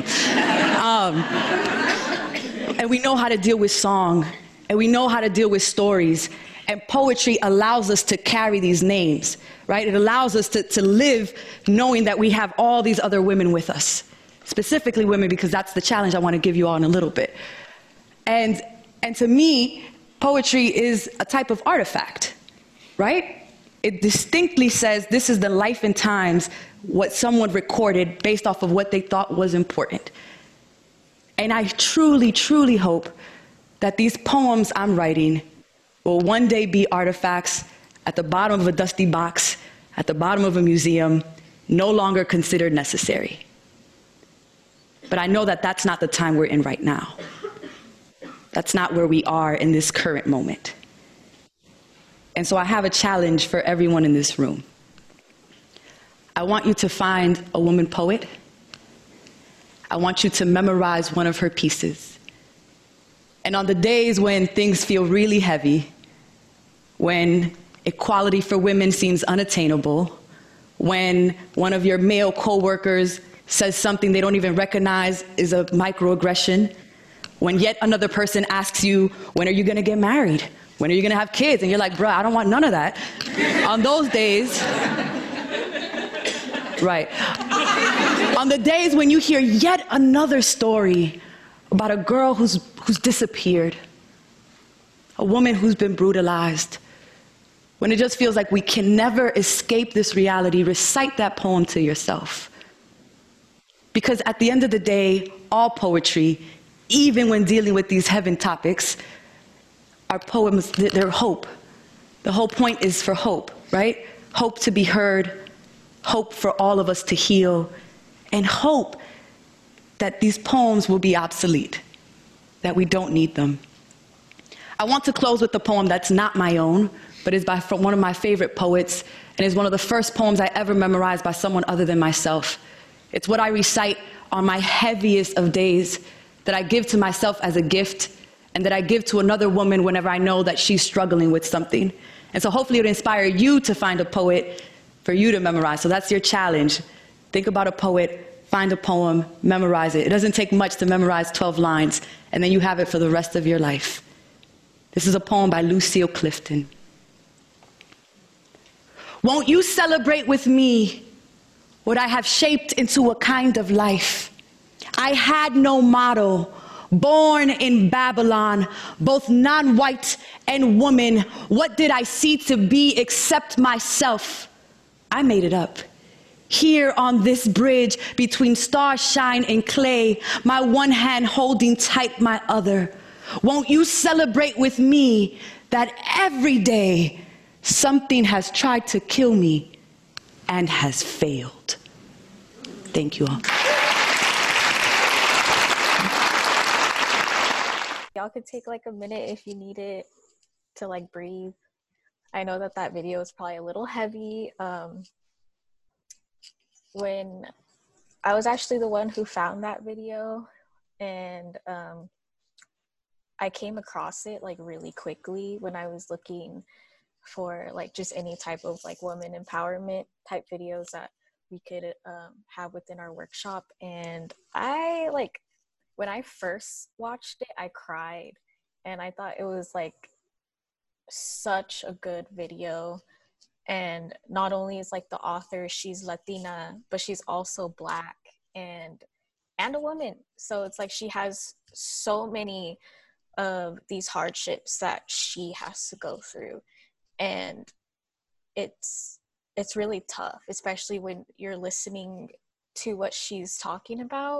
And we know how to deal with song, and we know how to deal with stories. And poetry allows us to carry these names, right? It allows us to live knowing that we have all these other women with us. Specifically women, because that's the challenge I want to give you all in a little bit. And to me, poetry is a type of artifact, right? It distinctly says this is the life and times, what someone recorded based off of what they thought was important. And I truly, truly hope that these poems I'm writing will one day be artifacts at the bottom of a dusty box at the bottom of a museum, no longer considered necessary. But I know that that's not the time we're in right now. That's not where we are in this current moment. And so I have a challenge for everyone in this room. I want you to find a woman poet. I want you to memorize one of her pieces. And on the days when things feel really heavy, when equality for women seems unattainable, when one of your male coworkers says something they don't even recognize is a microaggression, when yet another person asks you, when are you gonna get married? When are you gonna have kids? And you're like, bruh, I don't want none of that. On those days, right. On the days when you hear yet another story about a girl who's disappeared, a woman who's been brutalized, when it just feels like we can never escape this reality, recite that poem to yourself. Because at the end of the day, all poetry, even when dealing with these heaven topics, are poems, they're hope. The whole point is for hope, right? Hope to be heard, hope for all of us to heal, and hope that these poems will be obsolete, that we don't need them. I want to close with a poem that's not my own, but is by one of my favorite poets, and is one of the first poems I ever memorized by someone other than myself. It's what I recite on my heaviest of days, that I give to myself as a gift, and that I give to another woman whenever I know that she's struggling with something. And so hopefully it'll inspire you to find a poet for you to memorize. So that's your challenge. Think about a poet, find a poem, memorize it. It doesn't take much to memorize 12 lines, and then you have it for the rest of your life. This is a poem by Lucille Clifton. Won't you celebrate with me what I have shaped into a kind of life? I had no model, born in Babylon, both non-white and woman. What did I see to be except myself? I made it up. Here on this bridge between starshine and clay, my one hand holding tight my other. Won't you celebrate with me that every day something has tried to kill me and has failed? Thank you all. Y'all could take like a minute if you need it to like breathe. I know that video is probably a little heavy. When I was actually the one who found that video, and I came across it like really quickly when I was looking for like just any type of like woman empowerment type videos that we could have within our workshop. And I like, when I first watched it, I cried, and I thought it was like such a good video. And not only is like the author, she's Latina, but she's also Black and a woman. So it's like she has so many of these hardships that she has to go through. And it's really tough, especially when you're listening to what she's talking about.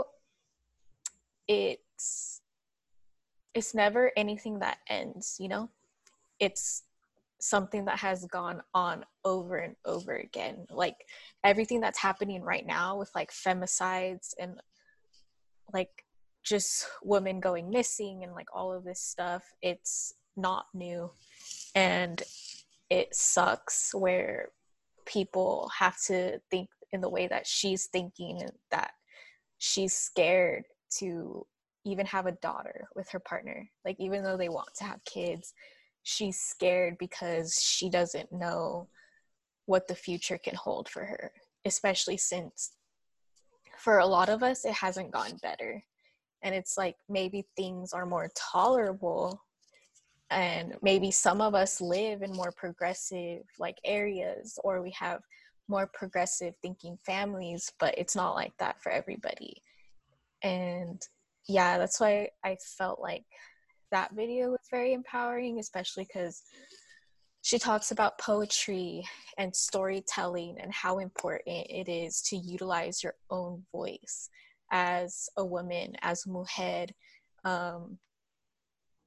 It's never anything that ends, you know? It's something that has gone on over and over again. Like everything that's happening right now with like femicides and like just women going missing and like all of this stuff, it's not new. And it sucks where people have to think in the way that she's thinking, and that she's scared to even have a daughter with her partner. Like even though they want to have kids, she's scared because she doesn't know what the future can hold for her, especially since for a lot of us it hasn't gotten better. And it's like maybe things are more tolerable, and maybe some of us live in more progressive like areas, or we have more progressive thinking families, but it's not like that for everybody. And yeah, that's why I felt like that video was very empowering, especially because she talks about poetry and storytelling and how important it is to utilize your own voice as a woman, as a mujer,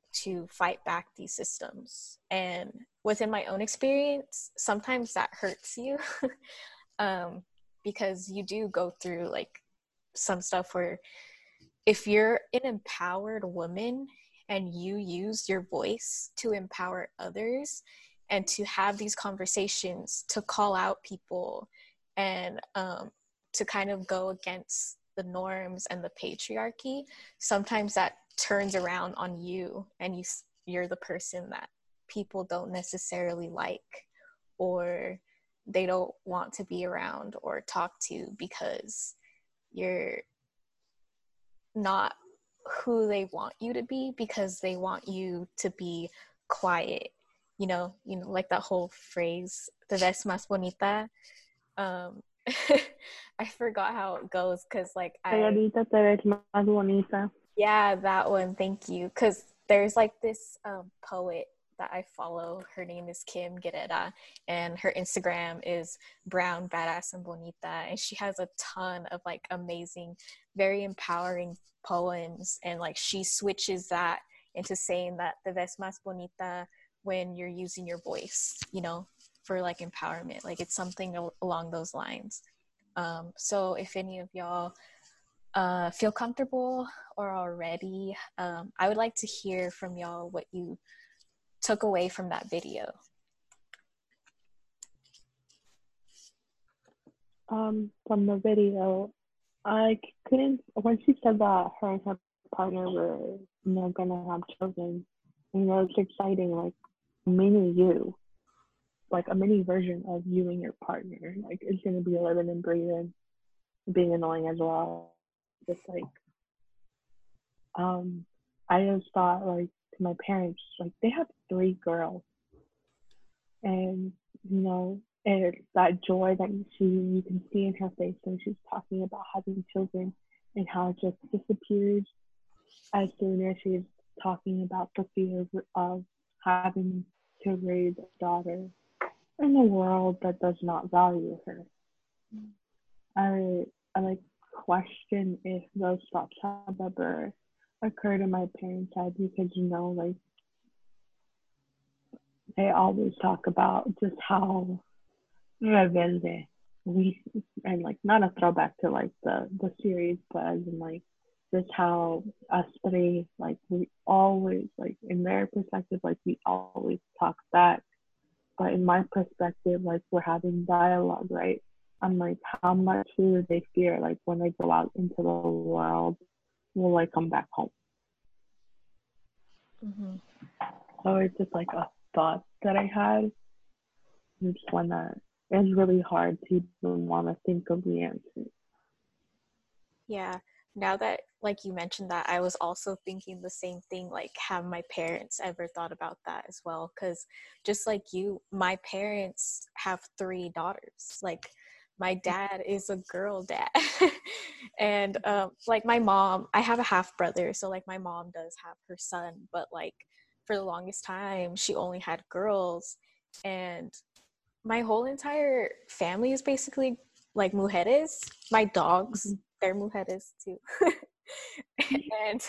to fight back these systems. And within my own experience, sometimes that hurts you because you do go through like some stuff where if you're an empowered woman and you use your voice to empower others and to have these conversations, to call out people and to kind of go against the norms and the patriarchy, sometimes that turns around on you and you're the person that people don't necessarily like, or they don't want to be around or talk to because you're not who they want you to be, because they want you to be quiet, you know, like that whole phrase, te ves más bonita. I forgot how it goes because like Calladita te ves más bonita. Yeah, that one, thank you. Because there's like this poet that I follow. Her name is Kim Guerrera, and her Instagram is Brown, Badass, and Bonita. And she has a ton of like amazing, very empowering poems. And like she switches that into saying that te ves más bonita when you're using your voice, you know, for like empowerment. Like it's something along those lines. So if any of y'all feel comfortable or are ready, I would like to hear from y'all what you took away from that video. From the video, I couldn't, when she said that her and her partner were, you know, gonna have children, you know, it's exciting, like a mini you, like a mini version of you and your partner. Like it's gonna be living and breathing, being annoying as well. Just like, I just thought like to my parents, like they have 3 girls, and you know, and that joy that you can see in her face when she's talking about having children, and how it just disappears as soon as she's talking about the fear of having to raise a daughter in a world that does not value her. I like question if those thoughts have ever occurred in my parents' head, because you know, like they always talk about just how rebelde we, and like not a throwback to like the series, but as in like just how us 3, like we always, like in their perspective, like we always talk back, but in my perspective, like we're having dialogue, right? I'm like, how much do they fear, like when they go out into the world, will I come back home? Mm-hmm. So it's just like a thought that I had. It's one that is really hard to even want to think of the answer. Yeah, now that like you mentioned that, I was also thinking the same thing, like have my parents ever thought about that as well? Because just like you, my parents have 3 daughters. Like my dad is a girl dad. And like my mom, I have a half brother, so like my mom does have her son, but like for the longest time she only had girls, and my whole entire family is basically like mujeres. My dogs, they're mujeres too. And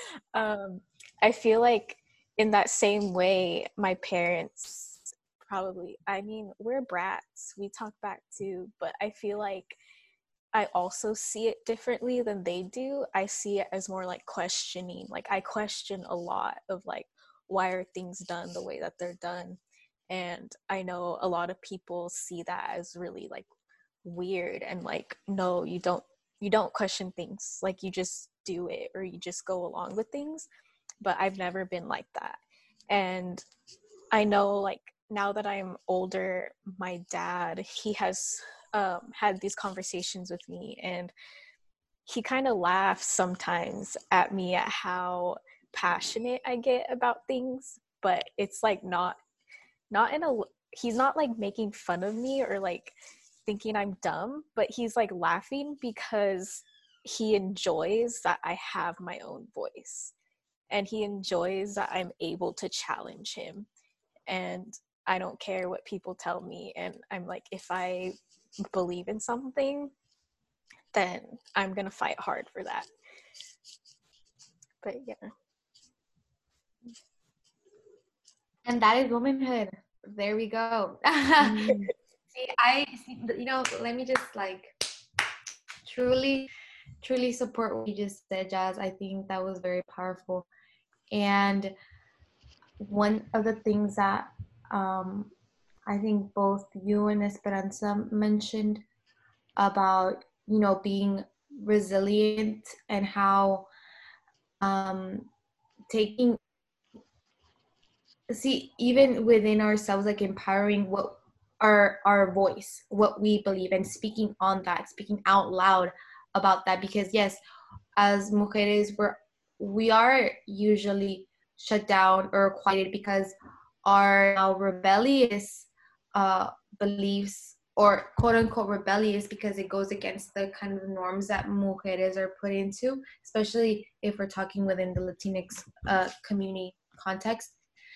I feel like in that same way, my parents probably, I mean, we're brats, we talk back too, but I feel like I also see it differently than they do. I see it as more like questioning. Like I question a lot of like, why are things done the way that they're done? And I know a lot of people see that as really like weird and like, no, you don't question things, like you just do it or you just go along with things. But I've never been like that. And I know like now that I'm older, my dad, he has had these conversations with me, and he kind of laughs sometimes at me at how passionate I get about things, but it's like not in a, he's not like making fun of me or like thinking I'm dumb, but he's like laughing because he enjoys that I have my own voice, and he enjoys that I'm able to challenge him, and I don't care what people tell me. And I'm like, if I believe in something, then I'm gonna fight hard for that. But yeah. And that is womanhood. There we go. Let me just like truly support what you just said, Jazz. I think that was very powerful. And one of the things that I think both you and Esperanza mentioned about, being resilient and how taking, even within ourselves, like empowering what our voice, what we believe, and speaking on that, speaking out loud about that. Because yes, as mujeres, we are usually shut down or quieted because our rebellious beliefs, or quote unquote rebellious, because it goes against the kind of norms that mujeres are put into, especially if we're talking within the Latinx community context.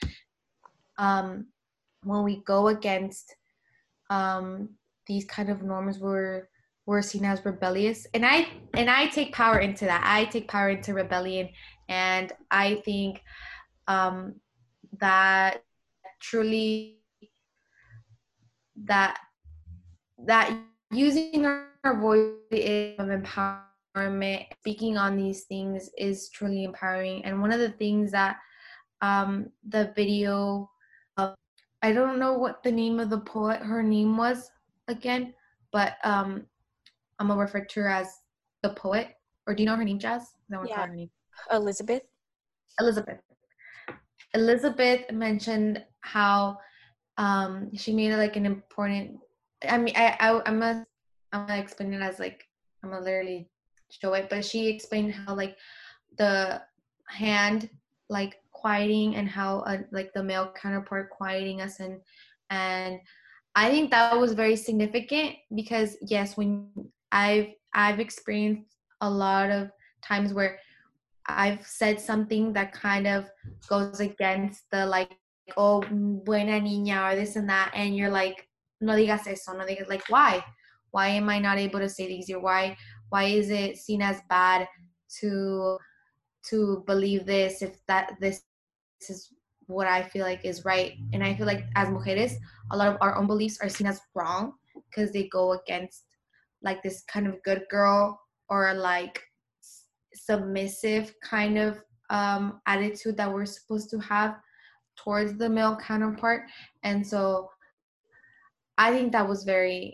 When we go against these kind of norms, we're seen as rebellious, and I take power into that. I take power into rebellion, and I think that truly that using our voice of empowerment, speaking on these things, is truly empowering. And one of the things that the video, I don't know what the name of the poet, her name was again, but I'm gonna refer to her as the poet. Or do you know her name, Jazz? I want to call her name. Elizabeth. Elizabeth mentioned how she made it like an important. I mean, I'm gonna explain it as like, I'm gonna literally show it, but she explained how like the hand like quieting, and how like the male counterpart quieting us, and I think that was very significant, because yes, when I've experienced a lot of times where I've said something that kind of goes against the like, oh, buena niña, or this and that, and you're like, no digas eso, no digas, like, why am I not able to say these, or why is it seen as bad to believe this, if this is what I feel like is right. And I feel like as mujeres, a lot of our own beliefs are seen as wrong, because they go against like this kind of good girl, or like submissive kind of attitude that we're supposed to have towards the male counterpart. And so I think that was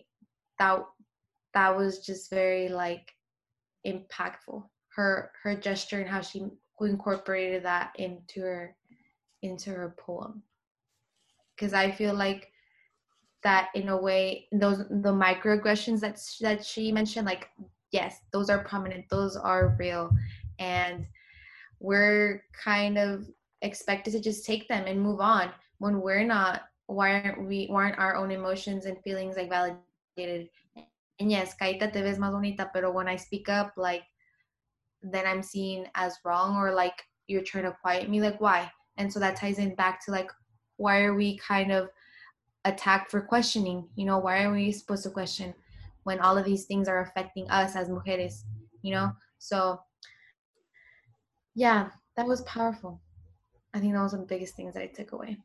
that was just very like impactful, her gesture, and how she incorporated that into her poem. Because I feel like that, in a way, the microaggressions that she mentioned, like, yes, those are prominent, those are real, and we're kind of expected to just take them and move on, when we're not. Why aren't our own emotions and feelings like validated? And yes, Caíta, te ves más bonita, pero when I speak up, like, then I'm seen as wrong, or like you're trying to quiet me, like, why? And so that ties in back to like, why are we kind of attacked for questioning? Why are we supposed to question when all of these things are affecting us as mujeres? So yeah, that was powerful. I think that was the biggest things that I took away.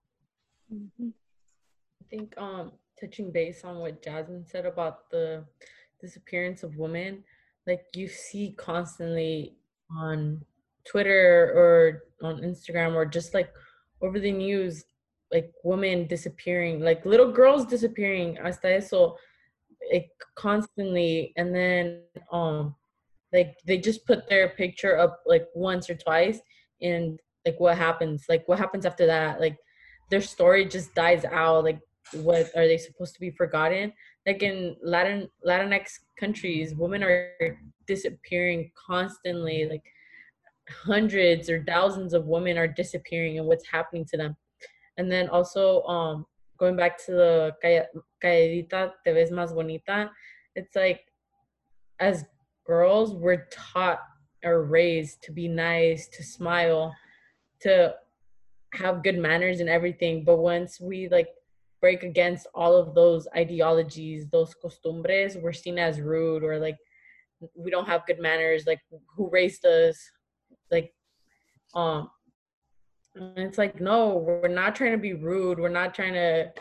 I think touching base on what Jasmine said about the disappearance of women, like you see constantly on Twitter or on Instagram, or just like over the news, like women disappearing, like little girls disappearing, hasta eso, like constantly. And then like they just put their picture up like once or twice, and like what happens after that? Like their story just dies out. Like, what are they supposed to be forgotten? Like in Latinx countries, women are disappearing constantly. Like hundreds or thousands of women are disappearing, and what's happening to them. And then also going back to the calladita te ves más bonita, it's like, as girls, we're taught or raised to be nice, to smile, to have good manners and everything. But once we like break against all of those ideologies, those costumbres, we're seen as rude, or like we don't have good manners. Like, who raised us? Like And it's like, no, we're not trying to be rude. We're not trying to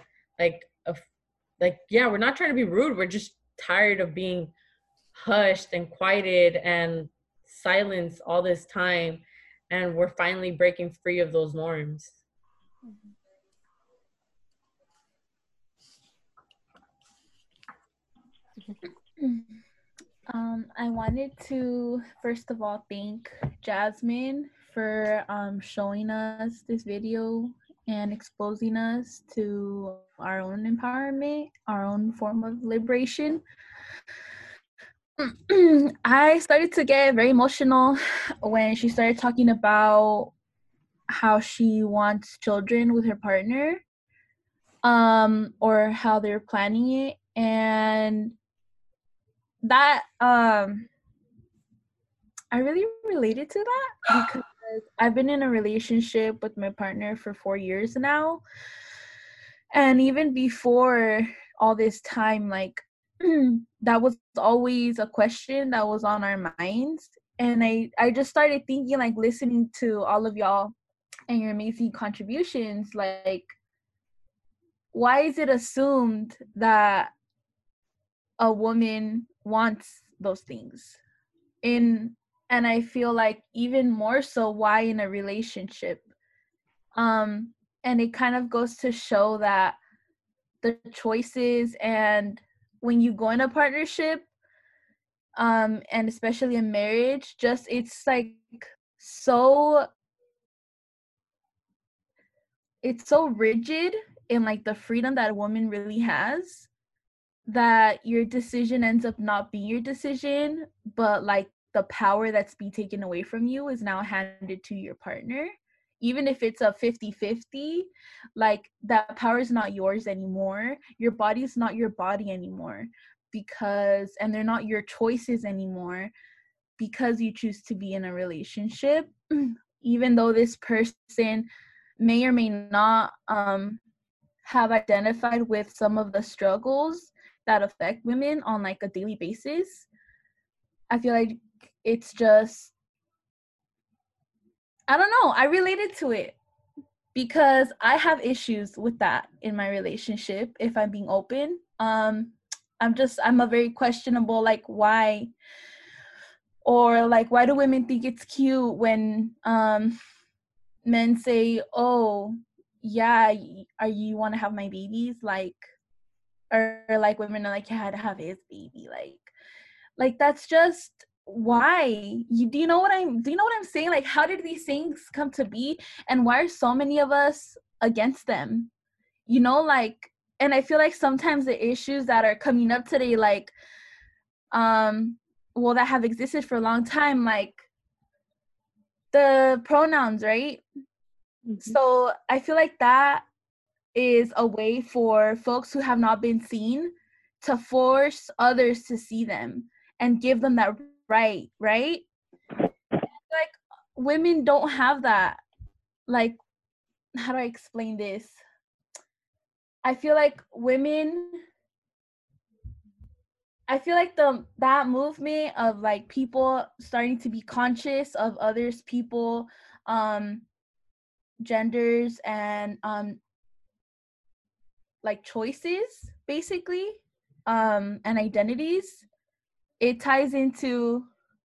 we're not trying to be rude. We're just tired of being hushed and quieted and silenced all this time. And we're finally breaking free of those norms. I wanted to first of all thank Jasmine for showing us this video and exposing us to our own empowerment, our own form of liberation. I started to get very emotional when she started talking about how she wants children with her partner, or how they're planning it, and that I really related to that because I've been in a relationship with my partner for 4 years now. And even before all this time, like that was always a question that was on our minds. And I just started thinking, like listening to all of y'all and your amazing contributions, like why is it assumed that a woman wants those things? And I feel like even more so why in a relationship. And it kind of goes to show that the choices, and when you go in a partnership, and especially a marriage, just it's so rigid in like the freedom that a woman really has, that your decision ends up not being your decision, but like the power that's being taken away from you is now handed to your partner. Even if it's a 50-50, like that power is not yours anymore. Your body is not your body anymore, and they're not your choices anymore, because you choose to be in a relationship. Even though this person may or may not have identified with some of the struggles that affect women on like a daily basis, I feel like it's just, I don't know, I related to it because I have issues with that in my relationship, if I'm being open. I'm a very questionable, like why, or like why do women think it's cute when men say, oh yeah, are you want to have my babies, like, or like women are like, yeah, I'd have his baby, like that's just why. Do you know what I'm saying? Like, how did these things come to be, and why are so many of us against them? Like, and I feel like sometimes the issues that are coming up today, like well, that have existed for a long time, like the pronouns, right? Mm-hmm. So I feel like that is a way for folks who have not been seen to force others to see them and give them that right? Like, women don't have that. Like, how do I explain this? I feel like that movement of like people starting to be conscious of others people, genders, and like choices, basically, and identities, it ties into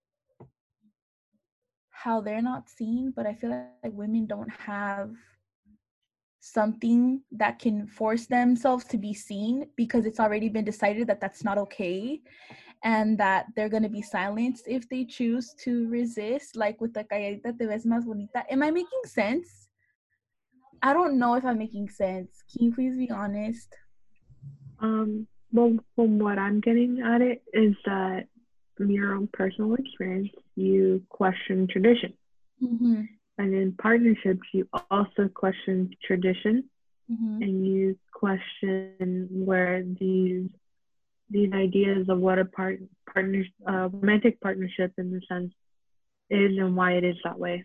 how they're not seen. But I feel like women don't have something that can force themselves to be seen, because it's already been decided that that's not okay, and that they're going to be silenced if they choose to resist, like with the calladita te ves más bonita. Am I making sense? I don't know if I'm making sense. Can you please be honest? Well, from what I'm getting at it is that from your own personal experience, you question tradition. Mm-hmm. And in partnerships, you also question tradition, mm-hmm. and you question where these ideas of what a romantic partnership in the sense is and why it is that way.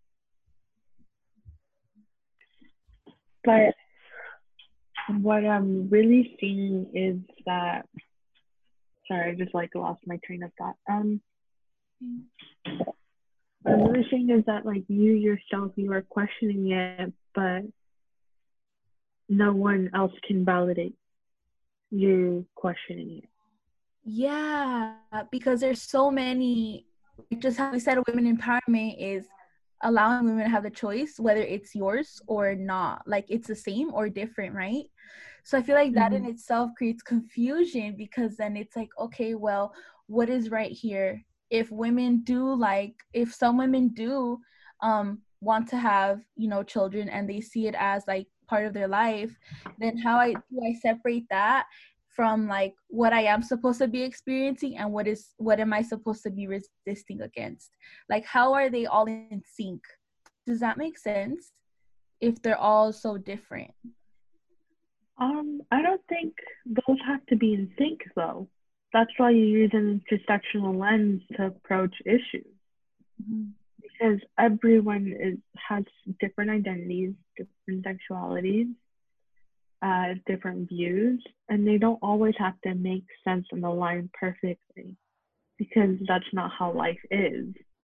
But what I'm really seeing is that, sorry, I just like lost my train of thought. Another thing is that like you yourself, you are questioning it, but no one else can validate you questioning it. Yeah, because there's so many, just how we said women empowerment is allowing women to have the choice whether it's yours or not. Like it's the same or different, right? So I feel like that in itself creates confusion, because then it's like, okay, well, what is right here? If some women do want to have, children, and they see it as like part of their life, then do I separate that from like what I am supposed to be experiencing, and what am I supposed to be resisting against? Like, how are they all in sync? Does that make sense? If they're all so different. I don't think those have to be in sync though. That's why you use an intersectional lens to approach issues. Because everyone has different identities, different sexualities, different views, and they don't always have to make sense and align perfectly, because that's not how life is.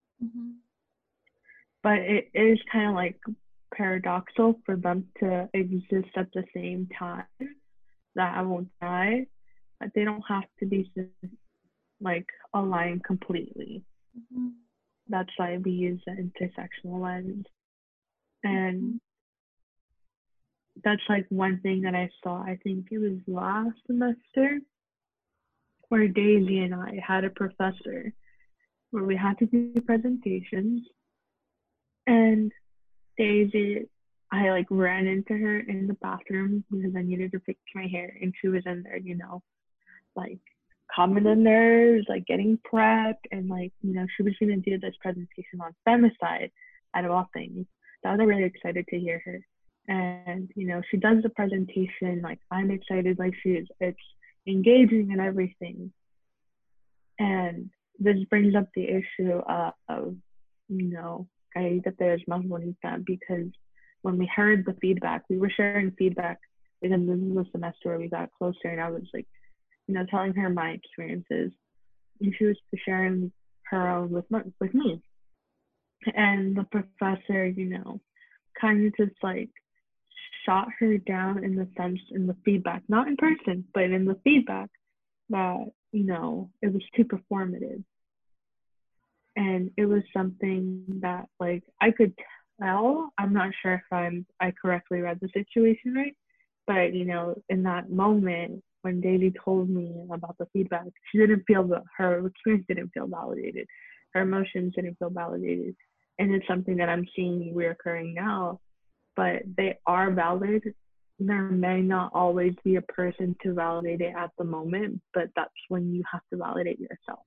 But it is kind of like paradoxical for them to exist at the same time. That I won't die, but they don't have to be like aligned completely. That's why we use the intersectional lens. And that's like one thing that I saw, I think it was last semester, where Daisy and I had a professor where we had to do presentations. And Daisy, I like ran into her in the bathroom because I needed to fix my hair, and she was in there, like calming the nerves, like getting prepped, and like, she was gonna do this presentation on femicide out of all things. So I was really excited to hear her. And she does the presentation, like I'm excited like she is. It's engaging and everything. And this brings up the issue of that there's masculinidad, because when we heard the feedback, we were sharing feedback because this is the semester where we got closer, and I was like, telling her my experiences, and she was sharing her own with me. And the professor, kind of just like shot her down in the feedback, not in person, but in the feedback, that, it was too performative. And it was something that like I could tell. I'm not sure if I correctly read the situation right, but in that moment when Daisy told me about the feedback, she didn't feel her experience didn't feel validated, her emotions didn't feel validated, and it's something that I'm seeing reoccurring now. But they are valid. There may not always be a person to validate it at the moment, but that's when you have to validate yourself.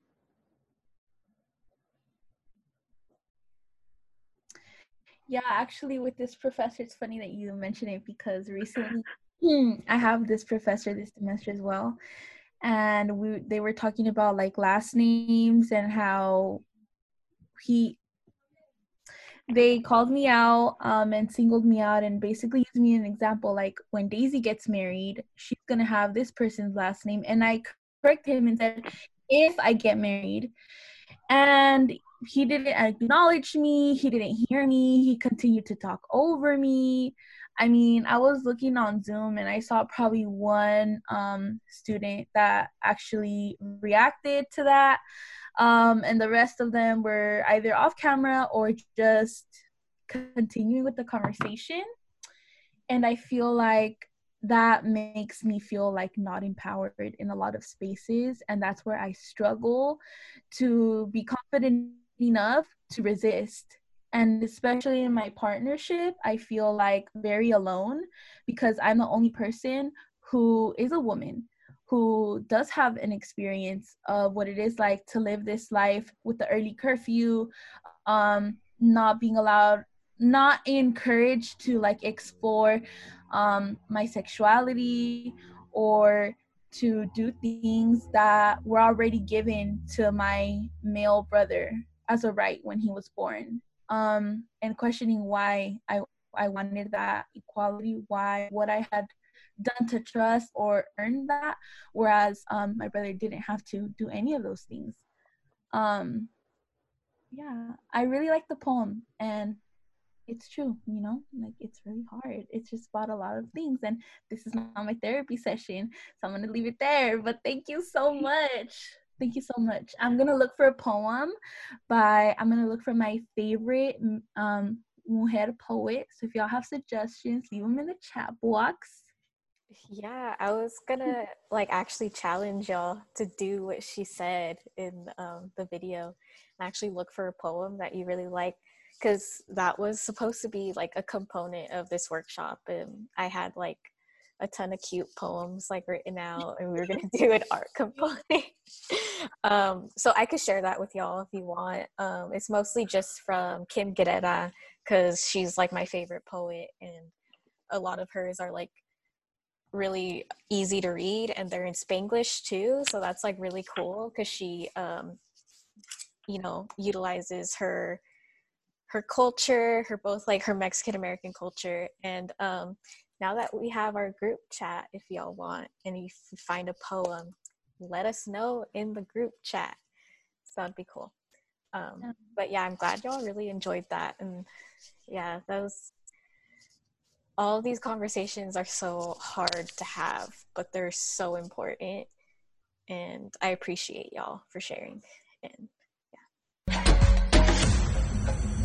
Yeah, actually, with this professor, it's funny that you mention it, because recently I have this professor this semester as well, and they were talking about like last names and how they called me out and singled me out, and basically used me an example. Like when Daisy gets married, she's gonna have this person's last name, and I corrected him and said, if I get married. And he didn't acknowledge me, he didn't hear me, he continued to talk over me. I mean, I was looking on Zoom and I saw probably one student that actually reacted to that. And the rest of them were either off camera or just continuing with the conversation. And I feel like that makes me feel like not empowered in a lot of spaces. And that's where I struggle to be confident enough to resist. And especially in my partnership, I feel like very alone, because I'm the only person who is a woman who does have an experience of what it is like to live this life with the early curfew, not being allowed, not encouraged to like explore my sexuality, or to do things that were already given to my male brother as a right when he was born, and questioning why I wanted that equality, what I had done to trust or earn that, whereas my brother didn't have to do any of those things. yeah, I really like the poem, and it's true, like it's really hard. It's just about a lot of things, and this is not my therapy session, so I'm gonna leave it there. But thank you so much. Thank you so much. I'm gonna look for a poem I'm gonna look for my favorite mujer poet. So if y'all have suggestions, leave them in the chat box. Yeah, I was gonna like actually challenge y'all to do what she said in the video and actually look for a poem that you really like, because that was supposed to be like a component of this workshop, and I had like a ton of cute poems like written out, and we were gonna do an art component. So I could share that with y'all if you want. It's mostly just from Kim Guerrera, because she's like my favorite poet, and a lot of hers are like really easy to read, and they're in Spanglish too, so that's like really cool because she utilizes her culture, her Mexican American culture. And now that we have our group chat, if y'all want and if you find a poem, let us know in the group chat, so that'd be cool. But yeah, I'm glad y'all really enjoyed that. And yeah, all of these conversations are so hard to have, but they're so important. And I appreciate y'all for sharing. And yeah.